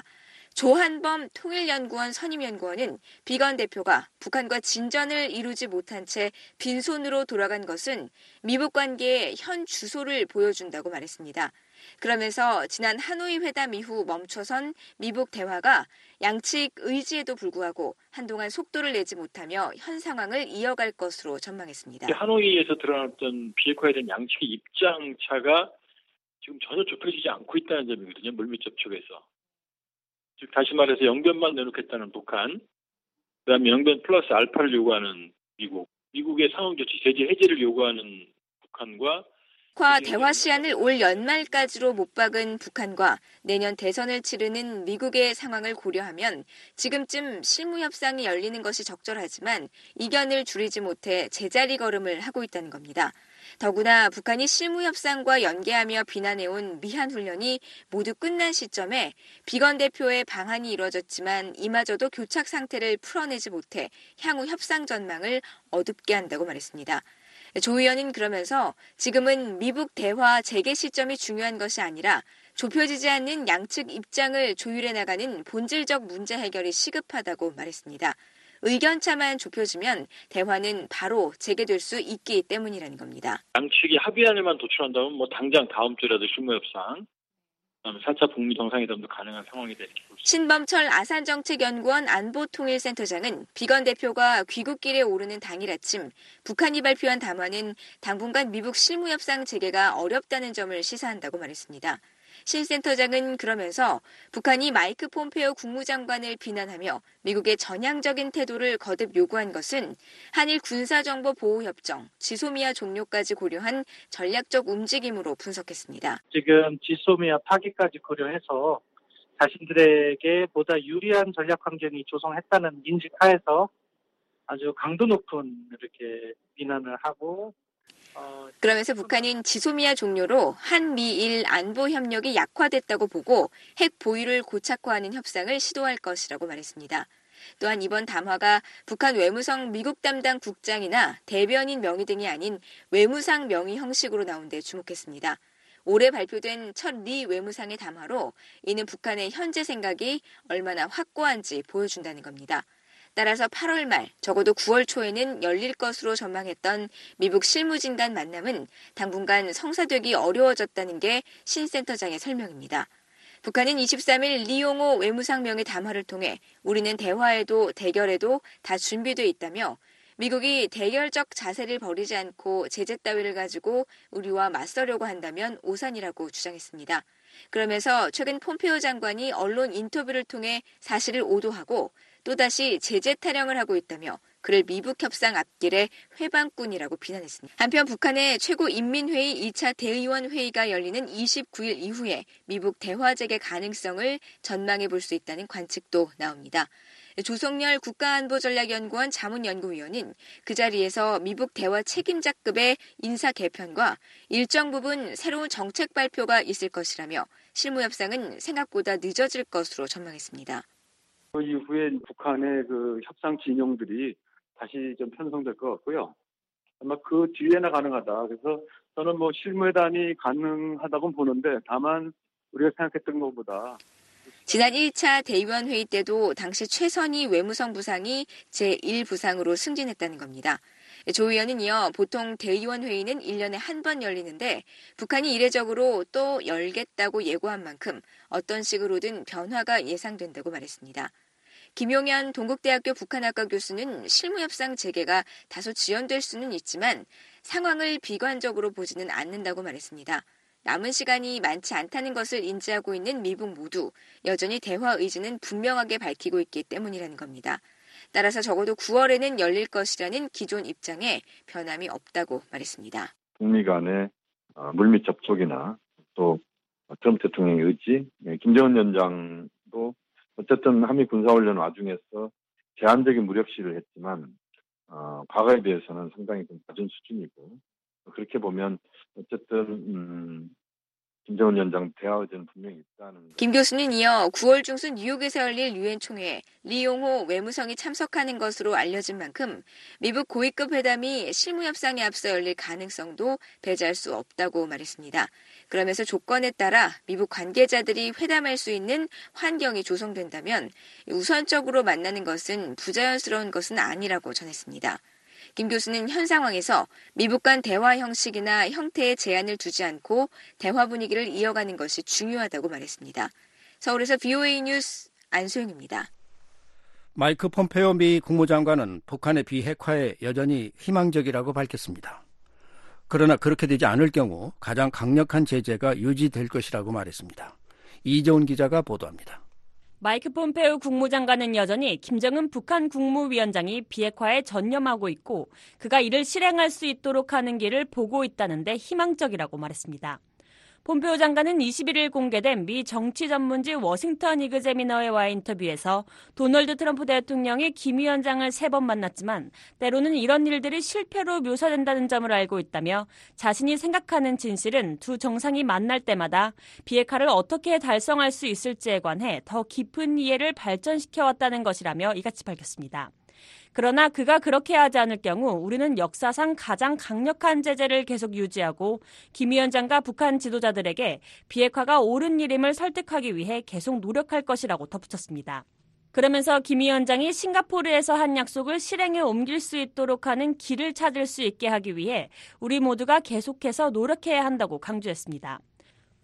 조한범 통일연구원 선임연구원은 비건 대표가 북한과 진전을 이루지 못한 채 빈손으로 돌아간 것은 미북 관계의 현 주소를 보여준다고 말했습니다. 그러면서 지난 하노이 회담 이후 멈춰선 미북 대화가 양측 의지에도 불구하고 한동안 속도를 내지 못하며 현 상황을 이어갈 것으로 전망했습니다. 하노이에서 드러났던 비핵화에 대한 양측의 입장 차가 지금 전혀 좁혀지지 않고 있다는 점이거든요. 물밑 접촉에서. 즉 다시 말해서 영변만 내놓겠다는 북한, 그다음에 영변 플러스 알파를 요구하는 미국, 미국의 상응조치 제재 해제를 요구하는 북한과 대화 시한을 올 연말까지로 못 박은 북한과 내년 대선을 치르는 미국의 상황을 고려하면 지금쯤 실무협상이 열리는 것이 적절하지만 이견을 줄이지 못해 제자리 걸음을 하고 있다는 겁니다. 더구나 북한이 실무협상과 연계하며 비난해온 미한훈련이 모두 끝난 시점에 비건 대표의 방한이 이뤄졌지만 이마저도 교착 상태를 풀어내지 못해 향후 협상 전망을 어둡게 한다고 말했습니다. 조 의원은 그러면서 지금은 미북 대화 재개 시점이 중요한 것이 아니라 좁혀지지 않는 양측 입장을 조율해 나가는 본질적 문제 해결이 시급하다고 말했습니다. 의견차만 좁혀지면 대화는 바로 재개될 수 있기 때문이라는 겁니다. 양측이 합의안을만 도출한다면 당장 다음 주라도 실무협상, 그다음에 4차 북미 정상회담도 가능한 상황이 되는 거죠. 신범철 아산정책연구원 안보통일센터장은 비건 대표가 귀국길에 오르는 당일 아침 북한이 발표한 담화는 당분간 미북 실무협상 재개가 어렵다는 점을 시사한다고 말했습니다. 신 센터장은 그러면서 북한이 마이크 폼페오 국무장관을 비난하며 미국의 전향적인 태도를 거듭 요구한 것은 한일 군사정보보호협정, 지소미아 종료까지 고려한 전략적 움직임으로 분석했습니다. 지금 지소미아 파기까지 고려해서 자신들에게 보다 유리한 전략 환경이 조성했다는 인식하에서 아주 강도 높은 이렇게 비난을 하고 그러면서 북한은 지소미아 종료로 한미일 안보 협력이 약화됐다고 보고 핵 보유를 고착화하는 협상을 시도할 것이라고 말했습니다. 또한 이번 담화가 북한 외무성 미국 담당 국장이나 대변인 명의 등이 아닌 외무상 명의 형식으로 나온 데 주목했습니다. 올해 발표된 첫 리 외무상의 담화로 이는 북한의 현재 생각이 얼마나 확고한지 보여준다는 겁니다. 따라서 8월 말, 적어도 9월 초에는 열릴 것으로 전망했던 미국 실무진단 만남은 당분간 성사되기 어려워졌다는 게 신 센터장의 설명입니다. 북한은 23일 리용호 외무상 명의 담화를 통해 우리는 대화에도 대결에도 다 준비돼 있다며 미국이 대결적 자세를 버리지 않고 제재 따위를 가지고 우리와 맞서려고 한다면 오산이라고 주장했습니다. 그러면서 최근 폼페오 장관이 언론 인터뷰를 통해 사실을 오도하고 또다시 제재 타령을 하고 있다며 그를 미북 협상 앞길의 회방꾼이라고 비난했습니다. 한편 북한의 최고인민회의 2차 대의원 회의가 열리는 29일 이후에 미북 대화 재개 가능성을 전망해 볼 수 있다는 관측도 나옵니다. 조성열 국가안보전략연구원 자문연구위원은 그 자리에서 미북 대화 책임자급의 인사 개편과 일정 부분 새로운 정책 발표가 있을 것이라며 실무 협상은 생각보다 늦어질 것으로 전망했습니다. 그 이후에 북한의 그 협상 진영들이 다시 좀 편성될 것 같고요. 아마 그 뒤에나 가능하다. 그래서 저는 실무회담이 가능하다고 보는데 다만 우리가 생각했던 것보다 지난 1차 대의원 회의 때도 당시 최선희 외무성 부상이 제1부상으로 승진했다는 겁니다. 조 의원은 이어 보통 대의원 회의는 1년에 한 번 열리는데 북한이 이례적으로 또 열겠다고 예고한 만큼 어떤 식으로든 변화가 예상된다고 말했습니다. 김용현 동국대학교 북한학과 교수는 실무협상 재개가 다소 지연될 수는 있지만 상황을 비관적으로 보지는 않는다고 말했습니다. 남은 시간이 많지 않다는 것을 인지하고 있는 미북 모두 여전히 대화 의지는 분명하게 밝히고 있기 때문이라는 겁니다. 따라서 적어도 9월에는 열릴 것이라는 기존 입장에 변함이 없다고 말했습니다. 북미 간의 물밑 접촉이나 또 트럼프 대통령의 의지, 김정은 위원장도 어쨌든 한미 군사훈련 와중에서 제한적인 무력 시위를 했지만 과거에 비해서는 상당히 좀 낮은 수준이고 그렇게 보면 어쨌든 김정은 위원장 대화 의지는 분명히 있다는. 김 교수는 이어 9월 중순 뉴욕에서 열릴 유엔 총회에 리용호 외무성이 참석하는 것으로 알려진 만큼 미북 고위급 회담이 실무협상에 앞서 열릴 가능성도 배제할 수 없다고 말했습니다. 그러면서 조건에 따라 미북 관계자들이 회담할 수 있는 환경이 조성된다면 우선적으로 만나는 것은 부자연스러운 것은 아니라고 전했습니다. 김 교수는 현 상황에서 미북 간 대화 형식이나 형태에 제한을 두지 않고 대화 분위기를 이어가는 것이 중요하다고 말했습니다. 서울에서 VOA 뉴스 안소영입니다. 마이크 폼페오 미 국무장관은 북한의 비핵화에 여전히 희망적이라고 밝혔습니다. 그러나 그렇게 되지 않을 경우 가장 강력한 제재가 유지될 것이라고 말했습니다. 이재훈 기자가 보도합니다. 마이크 폼페오 국무장관은 여전히 김정은 북한 국무위원장이 비핵화에 전념하고 있고 그가 이를 실행할 수 있도록 하는 길을 보고 있다는데 희망적이라고 말했습니다. 폼페오 장관은 21일 공개된 미 정치 전문지 워싱턴 이그제미너와의 인터뷰에서 도널드 트럼프 대통령이 김 위원장을 3번 만났지만 때로는 이런 일들이 실패로 묘사된다는 점을 알고 있다며 자신이 생각하는 진실은 두 정상이 만날 때마다 비핵화를 어떻게 달성할 수 있을지에 관해 더 깊은 이해를 발전시켜왔다는 것이라며 이같이 밝혔습니다. 그러나 그가 그렇게 하지 않을 경우 우리는 역사상 가장 강력한 제재를 계속 유지하고 김 위원장과 북한 지도자들에게 비핵화가 옳은 일임을 설득하기 위해 계속 노력할 것이라고 덧붙였습니다. 그러면서 김 위원장이 싱가포르에서 한 약속을 실행에 옮길 수 있도록 하는 길을 찾을 수 있게 하기 위해 우리 모두가 계속해서 노력해야 한다고 강조했습니다.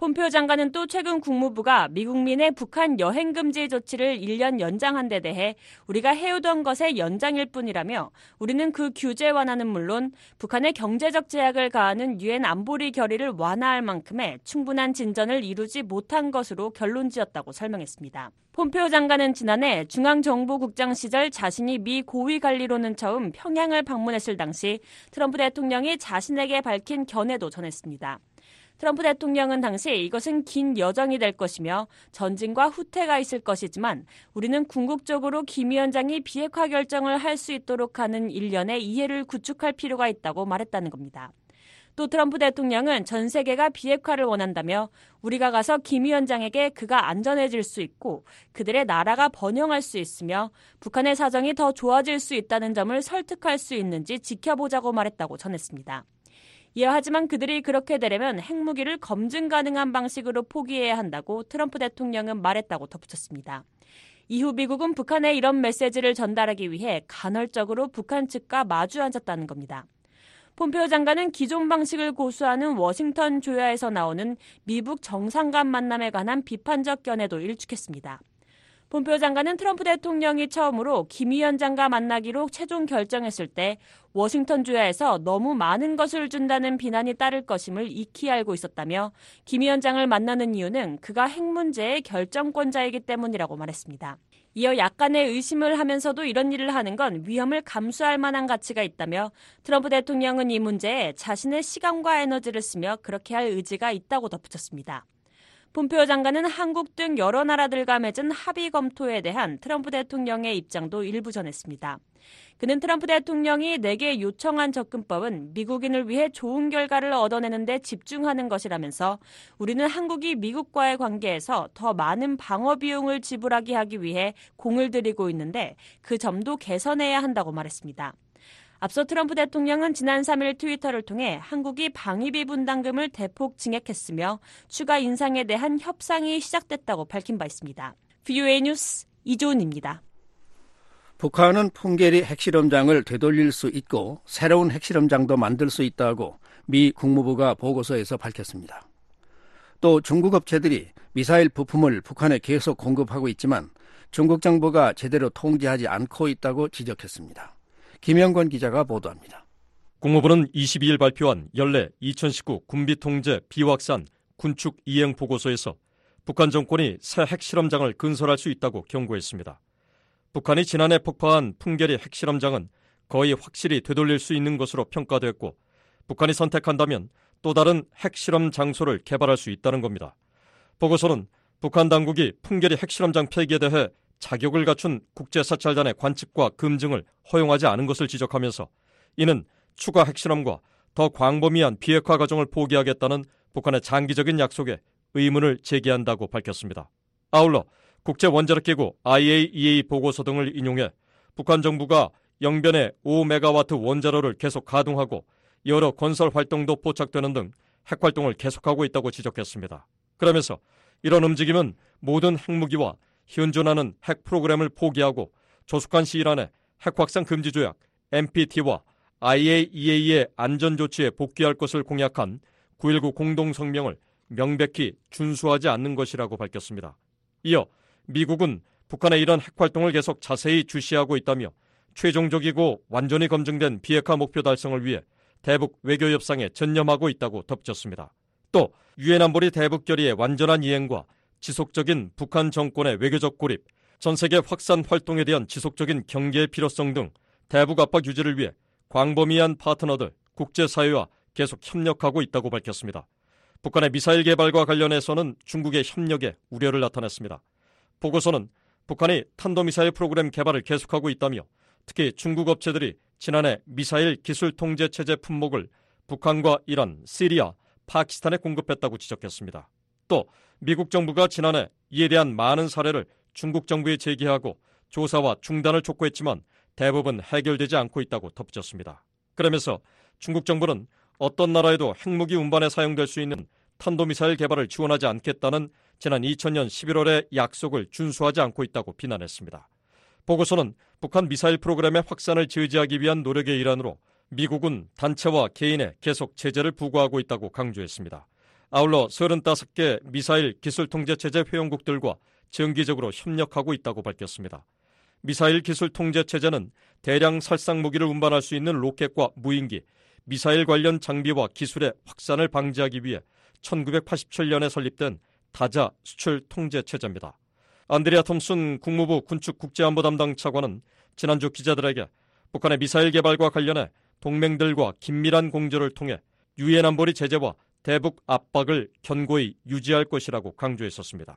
폼페오 장관은 또 최근 국무부가 미국민의 북한 여행 금지 조치를 1년 연장한 데 대해 우리가 해오던 것의 연장일 뿐이라며 우리는 그 규제 완화는 물론 북한의 경제적 제약을 가하는 유엔 안보리 결의를 완화할 만큼의 충분한 진전을 이루지 못한 것으로 결론지었다고 설명했습니다. 폼페오 장관은 지난해 중앙정보국장 시절 자신이 미 고위 관리로는 처음 평양을 방문했을 당시 트럼프 대통령이 자신에게 밝힌 견해도 전했습니다. 트럼프 대통령은 당시 이것은 긴 여정이 될 것이며 전진과 후퇴가 있을 것이지만 우리는 궁극적으로 김 위원장이 비핵화 결정을 할 수 있도록 하는 일련의 이해를 구축할 필요가 있다고 말했다는 겁니다. 또 트럼프 대통령은 전 세계가 비핵화를 원한다며 우리가 가서 김 위원장에게 그가 안전해질 수 있고 그들의 나라가 번영할 수 있으며 북한의 사정이 더 좋아질 수 있다는 점을 설득할 수 있는지 지켜보자고 말했다고 전했습니다. 이어 하지만 그들이 그렇게 되려면 핵무기를 검증 가능한 방식으로 포기해야 한다고 트럼프 대통령은 말했다고 덧붙였습니다. 이후 미국은 북한에 이런 메시지를 전달하기 위해 간헐적으로 북한 측과 마주 앉았다는 겁니다. 폼페오 장관은 기존 방식을 고수하는 워싱턴 조야에서 나오는 미북 정상 간 만남에 관한 비판적 견해도 일축했습니다. 폼페오 장관은 트럼프 대통령이 처음으로 김 위원장과 만나기로 최종 결정했을 때 워싱턴 조야에서 너무 많은 것을 준다는 비난이 따를 것임을 익히 알고 있었다며 김 위원장을 만나는 이유는 그가 핵 문제의 결정권자이기 때문이라고 말했습니다. 이어 약간의 의심을 하면서도 이런 일을 하는 건 위험을 감수할 만한 가치가 있다며 트럼프 대통령은 이 문제에 자신의 시간과 에너지를 쓰며 그렇게 할 의지가 있다고 덧붙였습니다. 폼페오 장관은 한국 등 여러 나라들과 맺은 합의 검토에 대한 트럼프 대통령의 입장도 일부 전했습니다. 그는 트럼프 대통령이 내게 요청한 접근법은 미국인을 위해 좋은 결과를 얻어내는 데 집중하는 것이라면서 우리는 한국이 미국과의 관계에서 더 많은 방어 비용을 지불하게 하기 위해 공을 들이고 있는데 그 점도 개선해야 한다고 말했습니다. 앞서 트럼프 대통령은 지난 3일 트위터를 통해 한국이 방위비 분담금을 대폭 증액했으며 추가 인상에 대한 협상이 시작됐다고 밝힌 바 있습니다. VOA 뉴스 이조은입니다. 북한은 풍계리 핵실험장을 되돌릴 수 있고 새로운 핵실험장도 만들 수 있다고 미 국무부가 보고서에서 밝혔습니다. 또 중국 업체들이 미사일 부품을 북한에 계속 공급하고 있지만 중국 정부가 제대로 통제하지 않고 있다고 지적했습니다. 김영권 기자가 보도합니다. 국무부는 22일 발표한 연례 2019 군비통제 비확산 군축 이행 보고서에서 북한 정권이 새 핵실험장을 건설할 수 있다고 경고했습니다. 북한이 지난해 폭파한 풍계리 핵실험장은 거의 확실히 되돌릴 수 있는 것으로 평가됐고 북한이 선택한다면 또 다른 핵실험 장소를 개발할 수 있다는 겁니다. 보고서는 북한 당국이 풍계리 핵실험장 폐기에 대해 자격을 갖춘 국제사찰단의 관측과 검증을 허용하지 않은 것을 지적하면서 이는 추가 핵실험과 더 광범위한 비핵화 과정을 포기하겠다는 북한의 장기적인 약속에 의문을 제기한다고 밝혔습니다. 아울러 국제원자력기구 IAEA 보고서 등을 인용해 북한 정부가 영변에 5메가와트 원자로를 계속 가동하고 여러 건설 활동도 포착되는 등 핵활동을 계속하고 있다고 지적했습니다. 그러면서 이런 움직임은 모든 핵무기와 현존하는 핵 프로그램을 포기하고 조속한 시일 안에 핵확산 금지 조약 NPT와 IAEA의 안전조치에 복귀할 것을 공약한 9.19 공동성명을 명백히 준수하지 않는 것이라고 밝혔습니다. 이어 미국은 북한의 이런 핵활동을 계속 자세히 주시하고 있다며 최종적이고 완전히 검증된 비핵화 목표 달성을 위해 대북 외교협상에 전념하고 있다고 덧붙였습니다. 또 유엔 안보리 대북 결의의 완전한 이행과 지속적인 북한 정권의 외교적 고립, 전 세계 확산 활동에 대한 지속적인 경계의 필요성 등 대북 압박 유지를 위해 광범위한 파트너들, 국제사회와 계속 협력하고 있다고 밝혔습니다. 북한의 미사일 개발과 관련해서는 중국의 협력에 우려를 나타냈습니다. 보고서는 북한이 탄도미사일 프로그램 개발을 계속하고 있다며 특히 중국 업체들이 지난해 미사일 기술 통제 체제 품목을 북한과 이란, 시리아, 파키스탄에 공급했다고 지적했습니다. 또 미국 정부가 지난해 이에 대한 많은 사례를 중국 정부에 제기하고 조사와 중단을 촉구했지만 대부분 해결되지 않고 있다고 덧붙였습니다. 그러면서 중국 정부는 어떤 나라에도 핵무기 운반에 사용될 수 있는 탄도미사일 개발을 지원하지 않겠다는 지난 2000년 11월의 약속을 준수하지 않고 있다고 비난했습니다. 보고서는 북한 미사일 프로그램의 확산을 저지하기 위한 노력의 일환으로 미국은 단체와 개인에 계속 제재를 부과하고 있다고 강조했습니다. 아울러 35개 미사일 기술통제체제 회원국들과 정기적으로 협력하고 있다고 밝혔습니다. 미사일 기술통제체제는 대량 살상 무기를 운반할 수 있는 로켓과 무인기, 미사일 관련 장비와 기술의 확산을 방지하기 위해 1987년에 설립된 다자 수출 통제체제입니다. 안드레아 톰슨 국무부 군축 국제안보 담당 차관은 지난주 기자들에게 북한의 미사일 개발과 관련해 동맹들과 긴밀한 공조를 통해 유엔 안보리 제재와 대북 압박을 견고히 유지할 것이라고 강조했었습니다.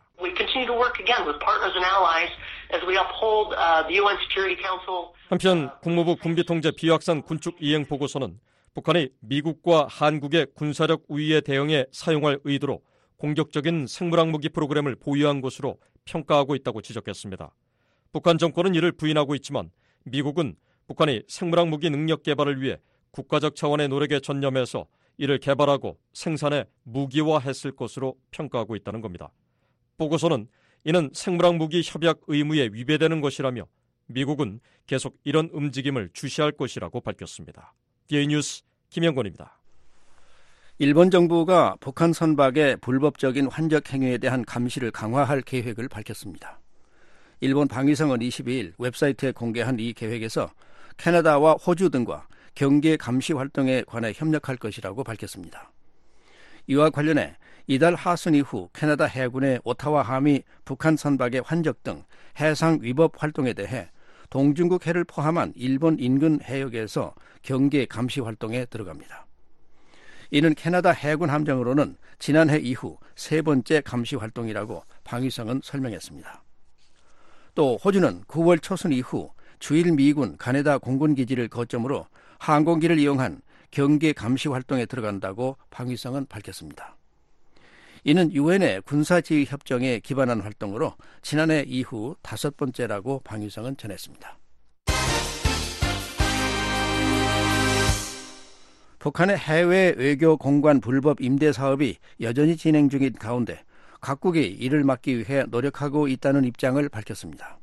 한편 국무부 군비통제 비확산 군축 이행 보고서는 북한이 미국과 한국의 군사력 우위에 대응해 사용할 의도로 공격적인 생물학 무기 프로그램을 보유한 것으로 평가하고 있다고 지적했습니다. 북한 정권은 이를 부인하고 있지만 미국은 북한이 생물학 무기 능력 개발을 위해 국가적 차원의 노력에 전념해서 이를 개발하고 생산해 무기화했을 것으로 평가하고 있다는 겁니다. 보고서는 이는 생물학 무기 협약 의무에 위배되는 것이라며 미국은 계속 이런 움직임을 주시할 것이라고 밝혔습니다. DA 뉴스 김영권입니다. 일본 정부가 북한 선박의 불법적인 환적 행위에 대한 감시를 강화할 계획을 밝혔습니다. 일본 방위성은 22일 웹사이트에 공개한 이 계획에서 캐나다와 호주 등과 경계 감시 활동에 관해 협력할 것이라고 밝혔습니다. 이와 관련해 이달 하순 이후 캐나다 해군의 오타와 함이 북한 선박의 환적 등 해상 위법 활동에 대해 동중국 해를 포함한 일본 인근 해역에서 경계 감시 활동에 들어갑니다. 이는 캐나다 해군 함정으로는 지난해 이후 세 번째 감시 활동이라고 방위성은 설명했습니다. 또 호주는 9월 초순 이후 주일 미군 가네다 공군기지를 거점으로 항공기를 이용한 경계 감시 활동에 들어간다고 방위성은 밝혔습니다. 이는 유엔의 군사지휘 협정에 기반한 활동으로 지난해 이후 5번째라고 방위성은 전했습니다. 북한의 해외 외교 공관 불법 임대 사업이 여전히 진행 중인 가운데 각국이 이를 막기 위해 노력하고 있다는 입장을 밝혔습니다.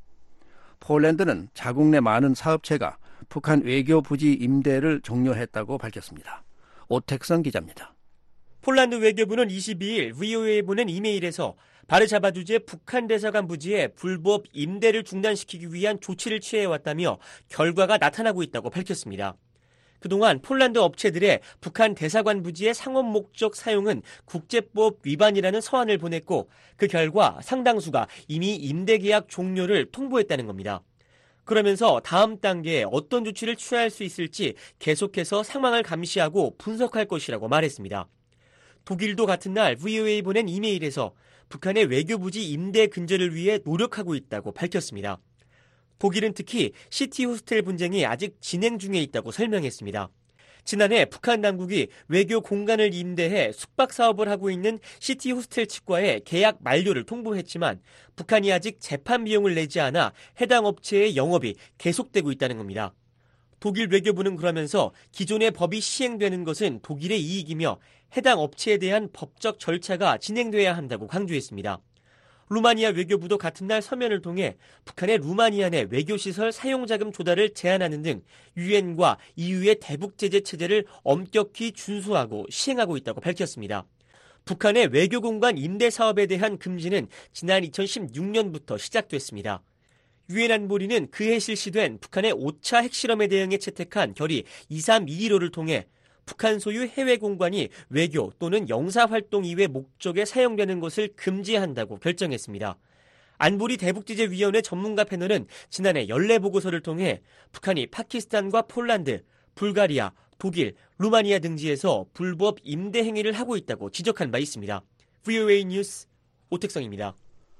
폴란드는 자국 내 많은 사업체가 북한 외교 부지 임대를 종료했다고 밝혔습니다. 오택선 기자입니다. 폴란드 외교부는 22일 VOA에 보낸 이메일에서 바르샤바 주재 북한 대사관 부지에 불법 임대를 중단시키기 위한 조치를 취해왔다며 결과가 나타나고 있다고 밝혔습니다. 그동안 폴란드 업체들의 북한 대사관 부지의 상업 목적 사용은 국제법 위반이라는 서한을 보냈고 그 결과 상당수가 이미 임대 계약 종료를 통보했다는 겁니다. 그러면서 다음 단계에 어떤 조치를 취할 수 있을지 계속해서 상황을 감시하고 분석할 것이라고 말했습니다. 독일도 같은 날 VOA에 보낸 이메일에서 북한의 외교부지 임대 근절을 위해 노력하고 있다고 밝혔습니다. 독일은 특히 시티 호스텔 분쟁이 아직 진행 중에 있다고 설명했습니다. 지난해 북한 당국이 외교 공간을 임대해 숙박 사업을 하고 있는 시티 호스텔 측과의 계약 만료를 통보했지만 북한이 아직 재판 비용을 내지 않아 해당 업체의 영업이 계속되고 있다는 겁니다. 독일 외교부는 그러면서 기존의 법이 시행되는 것은 독일의 이익이며 해당 업체에 대한 법적 절차가 진행돼야 한다고 강조했습니다. 루마니아 외교부도 같은 날 서면을 통해 북한의 루마니아 내 외교시설 사용자금 조달을 제한하는 등 유엔과 EU의 대북 제재 체제를 엄격히 준수하고 시행하고 있다고 밝혔습니다. 북한의 외교공간 임대 사업에 대한 금지는 지난 2016년부터 시작됐습니다. 유엔 안보리는 그해 실시된 북한의 5차 핵실험에 대응해 채택한 결의 2321호를 통해 북한 소유 해외 공간이 외교 또는 영사활동 이외 목적에 사용되는 것을 금지한다고 결정했습니다. 안보리 대북제재위원회 전문가 패널은 지난해 연례 보고서를 통해 북한이 파키스탄과 폴란드, 불가리아, 독일, 루마니아 등지에서 불법 임대 행위를 하고 있다고 지적한 바 있습니다. VOA 뉴스 오택성입니다.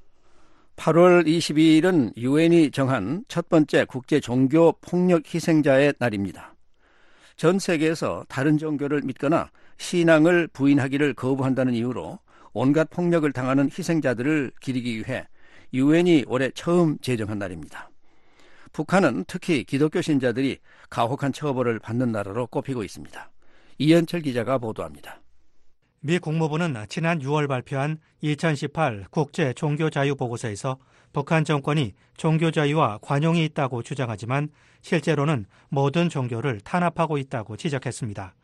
8월 22일은 유엔이 정한 첫 번째 국제 종교 폭력 희생자의 날입니다. 전 세계에서 다른 종교를 믿거나 신앙을 부인하기를 거부한다는 이유로 온갖 폭력을 당하는 희생자들을 기리기 위해 유엔이 올해 처음 제정한 날입니다. 북한은 특히 기독교 신자들이 가혹한 처벌을 받는 나라로 꼽히고 있습니다. 이현철 기자가 보도합니다. 미 국무부는 지난 6월 발표한 2018 국제 종교자유 보고서에서 북한 정권이 종교자유와 관용이 있다고 주장하지만 실제로는 모든 종교를 탄압하고 있다고 지적했습니다.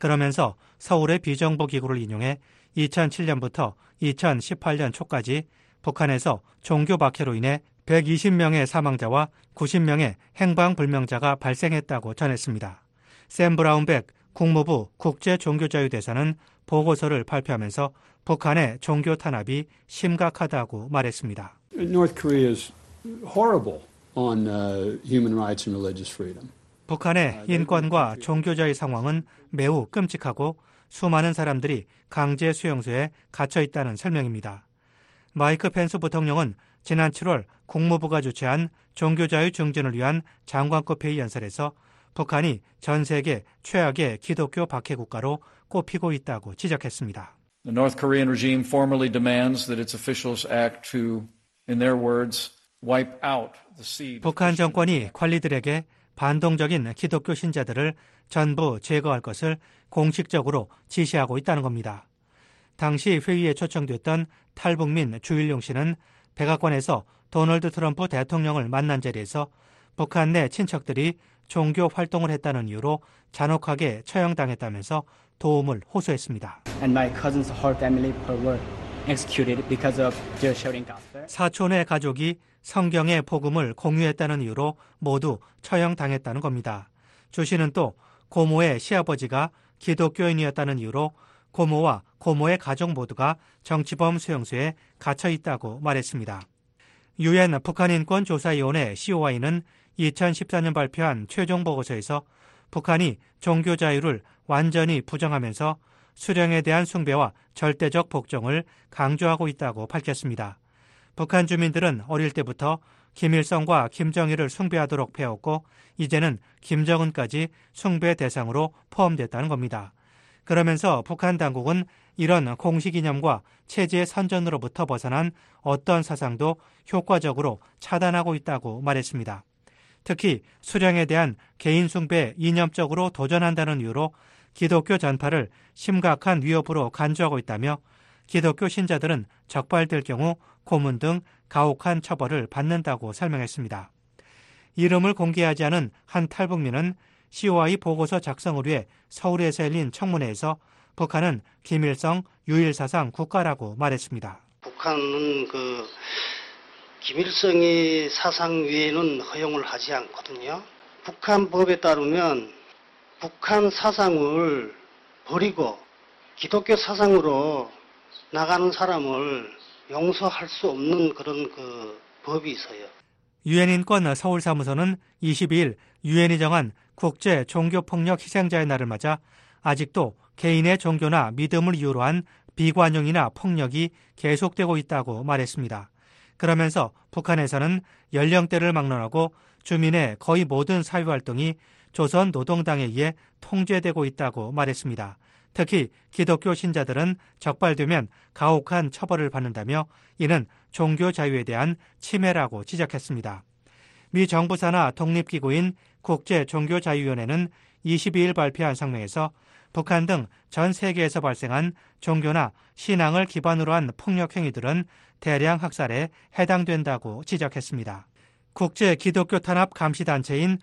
그러면서 서울의 비정보기구를 인용해 2007년부터 2018년 초까지 북한에서 종교 박해로 인해 120명의 사망자와 90명의 행방불명자가 발생했다고 전했습니다. 샘 브라운백 국무부 국제종교자유대사는 보고서를 발표하면서 북한의 종교 탄압이 심각하다고 말했습니다. North Korea is horrible on human rights and religious freedom. 북한의 인권과 종교자의 상황은 매우 끔찍하고 수많은 사람들이 강제 수용소에 갇혀 있다는 설명입니다. 마이크 펜스 부통령은 지난 7월 국무부가 주최한 종교자유 증진을 위한 장관급 회의 연설에서 북한이 전 세계 최악의 기독교 박해 국가로 꼽히고 있다고 지적했습니다. The North Korean regime formally demands that its officials act to, in their words, wipe out the seed. 북한 정권이 관리들에게 반동적인 기독교 신자들을 전부 제거할 것을 공식적으로 지시하고 있다는 겁니다. 당시 회의에 초청됐던 탈북민 주일용 씨는 백악관에서 도널드 트럼프 대통령을 만난 자리에서 북한 내 친척들이 종교 활동을 했다는 이유로 잔혹하게 처형당했다면서 도움을 호소했습니다. And my cousin's whole family were executed because of their sharing gospel. 사촌의 가족이 성경의 복음을 공유했다는 이유로 모두 처형당했다는 겁니다. 주 씨는 또 고모의 시아버지가 기독교인이었다는 이유로 고모와 고모의 가족 모두가 정치범 수용소에 갇혀 있다고 말했습니다. 유엔 북한인권조사위원회 COI는 2014년 발표한 최종 보고서에서 북한이 종교 자유를 완전히 부정하면서 수령에 대한 숭배와 절대적 복종을 강조하고 있다고 밝혔습니다. 북한 주민들은 어릴 때부터 김일성과 김정일을 숭배하도록 배웠고 이제는 김정은까지 숭배 대상으로 포함됐다는 겁니다. 그러면서 북한 당국은 이런 공식 이념과 체제의 선전으로부터 벗어난 어떤 사상도 효과적으로 차단하고 있다고 말했습니다. 특히 수령에 대한 개인 숭배에 이념적으로 도전한다는 이유로 기독교 전파를 심각한 위협으로 간주하고 있다며 기독교 신자들은 적발될 경우 고문 등 가혹한 처벌을 받는다고 설명했습니다. 이름을 공개하지 않은 한 탈북민은 COI 보고서 작성을 위해 서울에서 열린 청문회에서 북한은 김일성 유일사상 국가라고 말했습니다. 북한은 김일성의 사상 외에는 허용을 하지 않거든요. 북한 법에 따르면 북한 사상을 버리고 기독교 사상으로 나가는 사람을 용서할 수 없는 그런 법이 있어요. 유엔 인권 서울사무소는 22일 유엔이 정한 국제 종교폭력 희생자의 날을 맞아 아직도 개인의 종교나 믿음을 이유로 한 비관용이나 폭력이 계속되고 있다고 말했습니다. 그러면서 북한에서는 연령대를 막론하고 주민의 거의 모든 사회활동이 조선노동당에 의해 통제되고 있다고 말했습니다. 특히 기독교 신자들은 적발되면 가혹한 처벌을 받는다며 이는 종교 자유에 대한 침해라고 지적했습니다. 미 정부 산하 독립기구인 국제종교자유위원회는 22일 발표한 성명에서 북한 등 전 세계에서 발생한 종교나 신앙을 기반으로 한 폭력 행위들은 대량 학살에 해당된다고 지적했습니다. 국제 기독교 탄압 감시단체인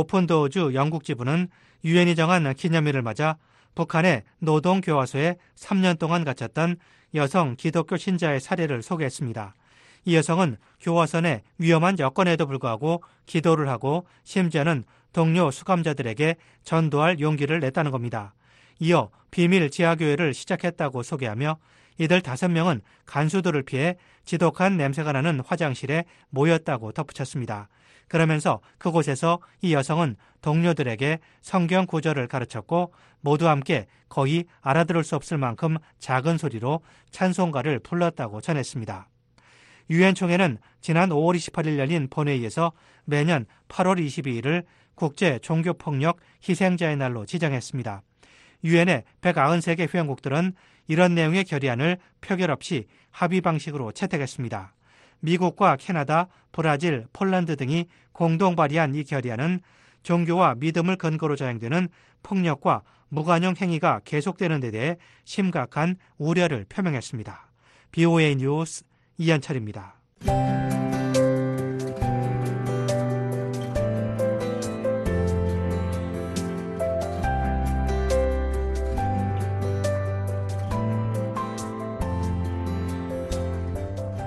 오픈도어즈 영국 지부는 유엔이 정한 기념일을 맞아 북한의 노동교화소에 3년 동안 갇혔던 여성 기독교 신자의 사례를 소개했습니다. 이 여성은 교화소 내 위험한 여건에도 불구하고 기도를 하고 심지어는 동료 수감자들에게 전도할 용기를 냈다는 겁니다. 이어 비밀 지하교회를 시작했다고 소개하며 이들 5명은 간수들을 피해 지독한 냄새가 나는 화장실에 모였다고 덧붙였습니다. 그러면서 그곳에서 이 여성은 동료들에게 성경 구절을 가르쳤고 모두 함께 거의 알아들을 수 없을 만큼 작은 소리로 찬송가를 불렀다고 전했습니다. 유엔 총회는 지난 5월 28일 열린 본회의에서 매년 8월 22일을 국제 종교폭력 희생자의 날로 지정했습니다. 유엔의 193개 회원국들은 이런 내용의 결의안을 표결 없이 합의 방식으로 채택했습니다. 미국과 캐나다, 브라질, 폴란드 등이 공동 발의한 이 결의안은 종교와 믿음을 근거로 자행되는 폭력과 무관용 행위가 계속되는 데 대해 심각한 우려를 표명했습니다. BOA 뉴스 이현철입니다.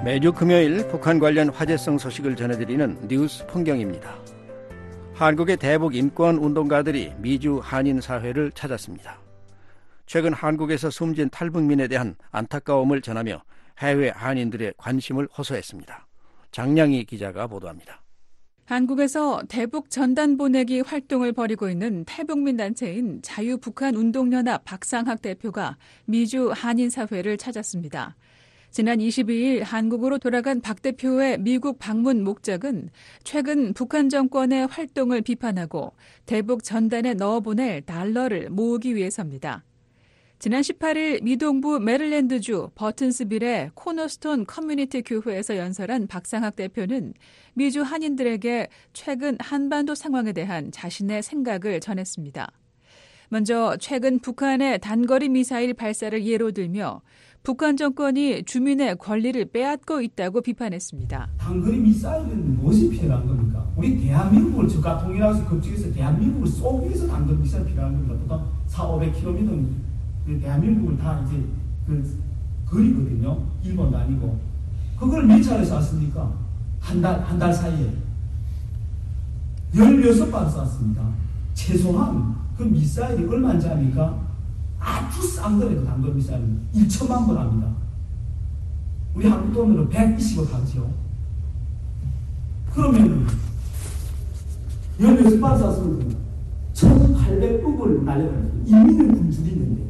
매주 금요일 북한 관련 화제성 소식을 전해드리는 뉴스 풍경입니다. 한국의 대북 인권 운동가들이 미주 한인 사회를 찾았습니다. 최근 한국에서 숨진 탈북민에 대한 안타까움을 전하며 해외 한인들의 관심을 호소했습니다. 장량희 기자가 보도합니다. 한국에서 대북 전단 보내기 활동을 벌이고 있는 탈북민 단체인 자유북한운동연합 박상학 대표가 미주 한인사회를 찾았습니다. 지난 22일 한국으로 돌아간 박 대표의 미국 방문 목적은 최근 북한 정권의 활동을 비판하고 대북 전단에 넣어보낼 달러를 모으기 위해서입니다. 지난 18일 미동부 메릴랜드주 버튼스빌의 코너스톤 커뮤니티 교회에서 연설한 박상학 대표는 미주 한인들에게 최근 한반도 상황에 대한 자신의 생각을 전했습니다. 먼저 최근 북한의 단거리 미사일 발사를 예로 들며 북한 정권이 주민의 권리를 빼앗고 있다고 비판했습니다. 단거리 미사일은 무엇이 필요한 겁니까? 우리 대한민국을 저가 통일하면서 급직해서 대한민국을 쏘기 위해서 단거리 미사일 필요한 겁니다. 보통 400-500km 대한민국을 다 이제 그 거리거든요. 일본도 아니고. 그걸 몇 차례 쐈습니까? 한 달 사이에. 16발 쐈습니다. 최소한 그 미사일이 얼마인지 아닙니까? 아주 싼 거래요. 단거리 미사일은 1천만 번 합니다. 우리 한국 돈으로 120억 하죠. 그러면 16발 쐈으면 1,800억을 날려버렸어요. 인민을 굶주리는데.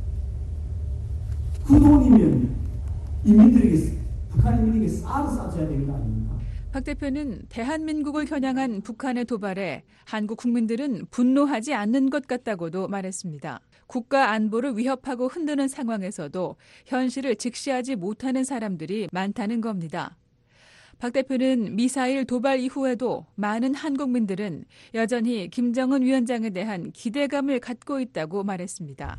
그 돈이면 인민들에게, 북한 인민에게 쌀을 싸줘야 되는 거 아닙니까? 박 대표는 대한민국을 겨냥한 북한의 도발에 한국 국민들은 분노하지 않는 것 같다고도 말했습니다. 국가 안보를 위협하고 흔드는 상황에서도 현실을 직시하지 못하는 사람들이 많다는 겁니다. 박 대표는 미사일 도발 이후에도 많은 한국민들은 여전히 김정은 위원장에 대한 기대감을 갖고 있다고 말했습니다.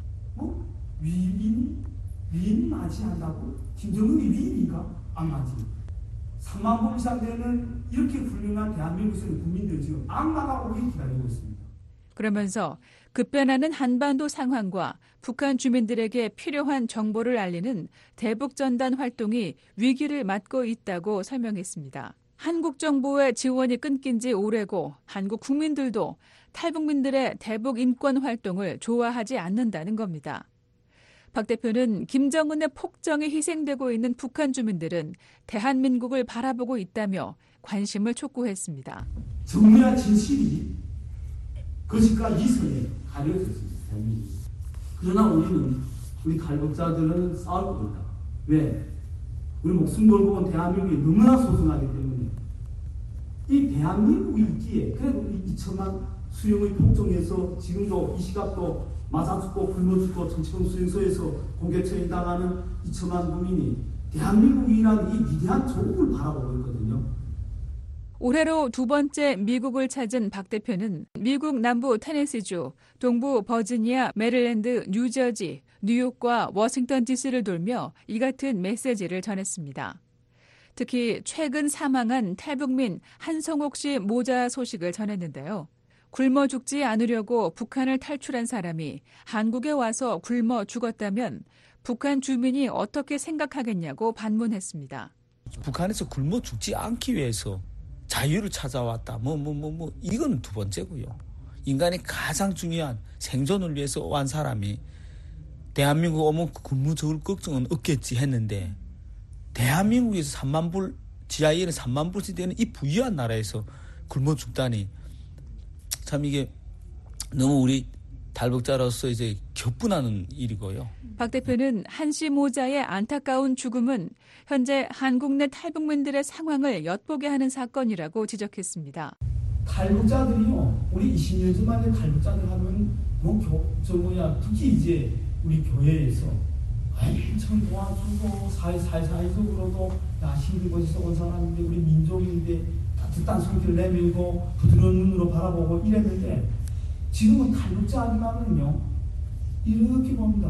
위인이 맞이한다고? 김정은이 위인인가? 안 맞지. 3만 번 이상 되는 이렇게 훌륭한 대한민국의 국민들 지금 악마가 오길 기다리고 있습니다. 그러면서 급변하는 한반도 상황과 북한 주민들에게 필요한 정보를 알리는 대북전단 활동이 위기를 맞고 있다고 설명했습니다. 한국 정부의 지원이 끊긴 지 오래고 한국 국민들도 탈북민들의 대북 인권 활동을 좋아하지 않는다는 겁니다. 박 대표는 김정은의 폭정에 희생되고 있는 북한 주민들은 대한민국을 바라보고 있다며 관심을 촉구했습니다. 정리와 진실이 거짓과 이성에 가려졌습니다. 그러나 우리 탈북자들은 싸울 겁니다. 왜? 우리 목숨 걸고 온 대한민국이 너무나 소중하기 때문에 이 대한민국이 있기에 그래도 2천만 수용의 폭정에서 지금도 이 시각도 맞아 죽고 굶어 죽고 정치범 수용소에서 공개 처형당하는 2천만 국민이 대한민국이라는 이 위대한 조국을 바라보고 있거든요. 올해로 두 번째 미국을 찾은 박 대표는 미국 남부 테네시주, 동부 버지니아, 메릴랜드, 뉴저지, 뉴욕과 워싱턴 DC를 돌며 이 같은 메시지를 전했습니다. 특히 최근 사망한 탈북민 한성옥 씨 모자 소식을 전했는데요. 굶어 죽지 않으려고 북한을 탈출한 사람이 한국에 와서 굶어 죽었다면 북한 주민이 어떻게 생각하겠냐고 반문했습니다. 북한에서 굶어 죽지 않기 위해서 자유를 찾아왔다. 이건 두 번째고요. 인간이 가장 중요한 생존을 위해서 온 사람이 대한민국 오면 굶어 죽을 걱정은 없겠지 했는데 대한민국에서 3만 불, 지하에는 3만 불씩 되는 이 부유한 나라에서 굶어 죽다니 참 이게 너무 우리 탈북자로서 이제 격분하는 일이고요. 박 대표는 한씨 모자의 안타까운 죽음은 현재 한국 내 탈북민들의 상황을 엿보게 하는 사건이라고 지적했습니다. 탈북자들이요, 우리 20년 전만에 탈북자들 하면 특히 이제 우리 교회에서 엄청 도와주고 사회적으로도 힘든 곳에서 온 사람인데 우리 민족인데 따뜻한 손길 내밀고 부드러운 눈으로 바라보고 이랬는데 지금은 탈북자 아니면은요 이렇게 봅니다.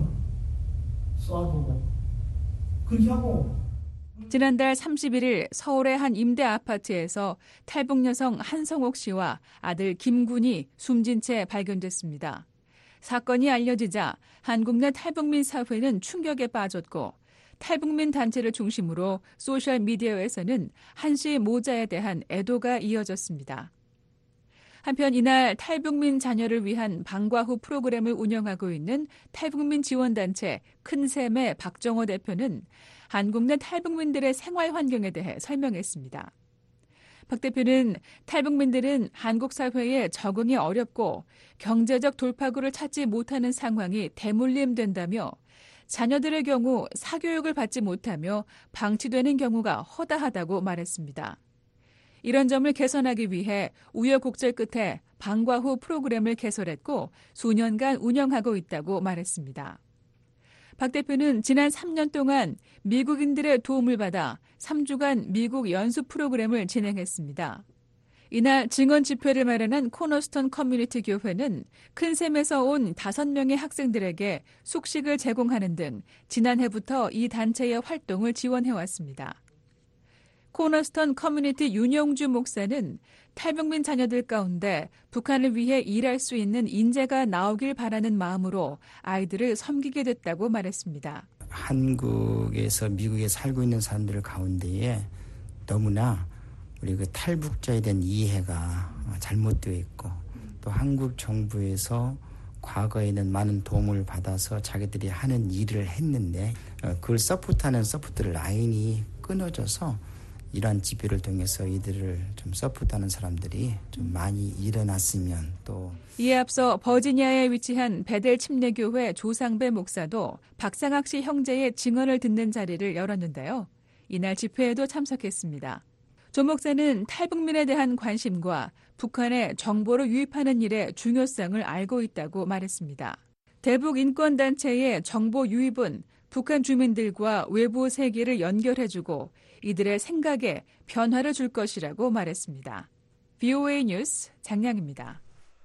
쏴보고 그렇게 하고. 지난달 31일 서울의 한 임대 아파트에서 탈북 여성 한성옥 씨와 아들 김군이 숨진 채 발견됐습니다. 사건이 알려지자 한국 내 탈북민 사회는 충격에 빠졌고 탈북민 단체를 중심으로 소셜미디어에서는 한시 모자에 대한 애도가 이어졌습니다. 한편 이날 탈북민 자녀를 위한 방과 후 프로그램을 운영하고 있는 탈북민 지원단체 큰샘의 박정호 대표는 한국 내 탈북민들의 생활 환경에 대해 설명했습니다. 박 대표는 탈북민들은 한국 사회에 적응이 어렵고 경제적 돌파구를 찾지 못하는 상황이 대물림된다며 자녀들의 경우 사교육을 받지 못하며 방치되는 경우가 허다하다고 말했습니다. 이런 점을 개선하기 위해 우여곡절 끝에 방과 후 프로그램을 개설했고 수년간 운영하고 있다고 말했습니다. 박 대표는 지난 3년 동안 미국인들의 도움을 받아 3주간 미국 연수 프로그램을 진행했습니다. 이날 증언 집회를 마련한 코너스톤 커뮤니티 교회는 큰샘에서 온 5명의 학생들에게 숙식을 제공하는 등 지난해부터 이 단체의 활동을 지원해왔습니다. 코너스톤 커뮤니티 윤영주 목사는 탈북민 자녀들 가운데 북한을 위해 일할 수 있는 인재가 나오길 바라는 마음으로 아이들을 섬기게 됐다고 말했습니다. 한국에서 미국에 살고 있는 사람들 가운데에 너무나 우리 그 탈북자에 대한 이해가 잘못되어 있고 또 한국 정부에서 과거에는 많은 도움을 받아서 자기들이 하는 일을 했는데 그걸 서포트하는 서포트 라인이 끊어져서 이러한 집회를 통해서 이들을 좀 서포트하는 사람들이 좀 많이 일어났으면 또 이에 앞서 버지니아에 위치한 베델 침례교회 조상배 목사도 박상학 씨 형제의 증언을 듣는 자리를 열었는데요. 이날 집회에도 참석했습니다. 조 목사는 탈북민에 대한 관심과 북한에 정보를 유입하는 일의 중요성을 알고 있다고 말했습니다. 대북 인권단체의 정보 유입은 북한 주민들과 외부 세계를 연결해주고 이들의 생각에 변화를 줄 것이라고 말했습니다. VOA 뉴스 장량입니다.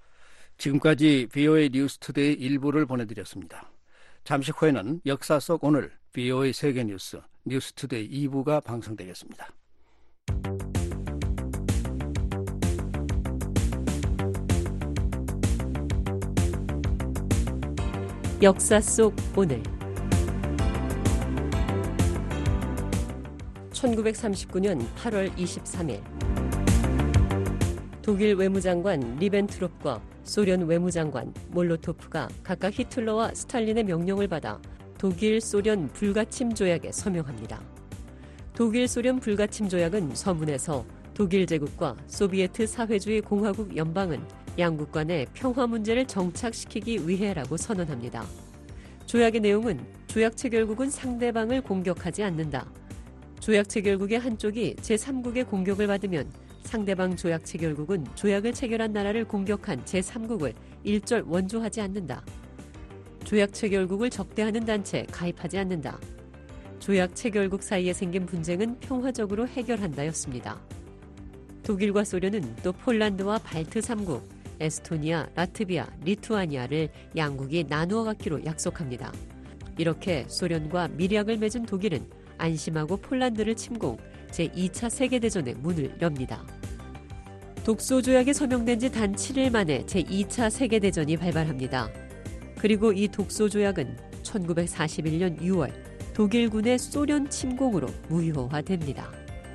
지금까지 VOA 뉴스투데이 1부를 보내드렸습니다. 잠시 후에는 역사 속 오늘 VOA 세계뉴스 뉴스투데이 2부가 방송되겠습니다. 역사 속 오늘 1939년 8월 23일 독일 외무장관 리벤트롭과 소련 외무장관 몰로토프가 각각 히틀러와 스탈린의 명령을 받아 독일 소련 불가침 조약에 서명합니다. 독일 소련 불가침 조약은 서문에서 독일 제국과 소비에트 사회주의 공화국 연방은 양국 간의 평화 문제를 정착시키기 위해라고 선언합니다. 조약의 내용은 조약 체결국은 상대방을 공격하지 않는다. 조약 체결국의 한쪽이 제3국의 공격을 받으면 상대방 조약 체결국은 조약을 체결한 나라를 공격한 제3국을 일절 원조하지 않는다. 조약 체결국을 적대하는 단체에 가입하지 않는다. 조약 체결국 사이에 생긴 분쟁은 평화적으로 해결한다였습니다. 독일과 소련은 또 폴란드와 발트 3국, 에스토니아, 라트비아, 리투아니아를 양국이 나누어 갖기로 약속합니다. 이렇게 소련과 밀약을 맺은 독일은 안심하고 폴란드를 침공, 제2차 세계대전의 문을 엽니다. 독소조약이 서명된 지 단 7일 만에 제2차 세계대전이 발발합니다. 그리고 이 독소조약은 1941년 6월 독일군의 소련 침공으로 무효화됩니다.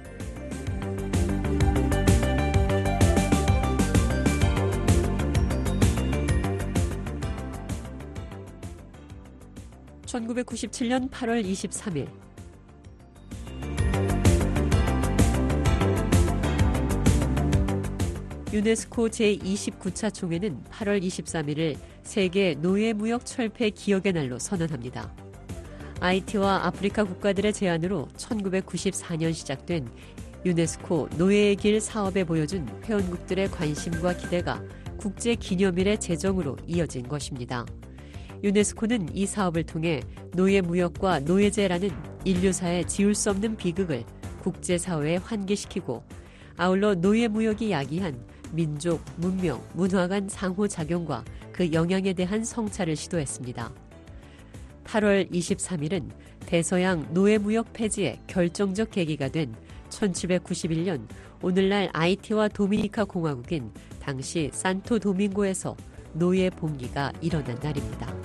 (1997년 8월 23일) 유네스코 제29차 총회는 8월 23일을 세계 노예무역 철폐 기억의 날로 선언합니다. IT와 아프리카 국가들의 제안으로 1994년 시작된 유네스코 노예의 길 사업에 보여준 회원국들의 관심과 기대가 국제기념일의 제정으로 이어진 것입니다. 유네스코는 이 사업을 통해 노예무역과 노예제라는 인류사에 지울 수 없는 비극을 국제사회에 환기시키고 아울러 노예무역이 야기한 민족, 문명, 문화 간 상호작용과 그 영향에 대한 성찰을 시도했습니다. 8월 23일은 대서양 노예무역 폐지의 결정적 계기가 된 1791년 오늘날 아이티와 도미니카 공화국인 당시 산토 도밍고에서 노예 봉기가 일어난 날입니다.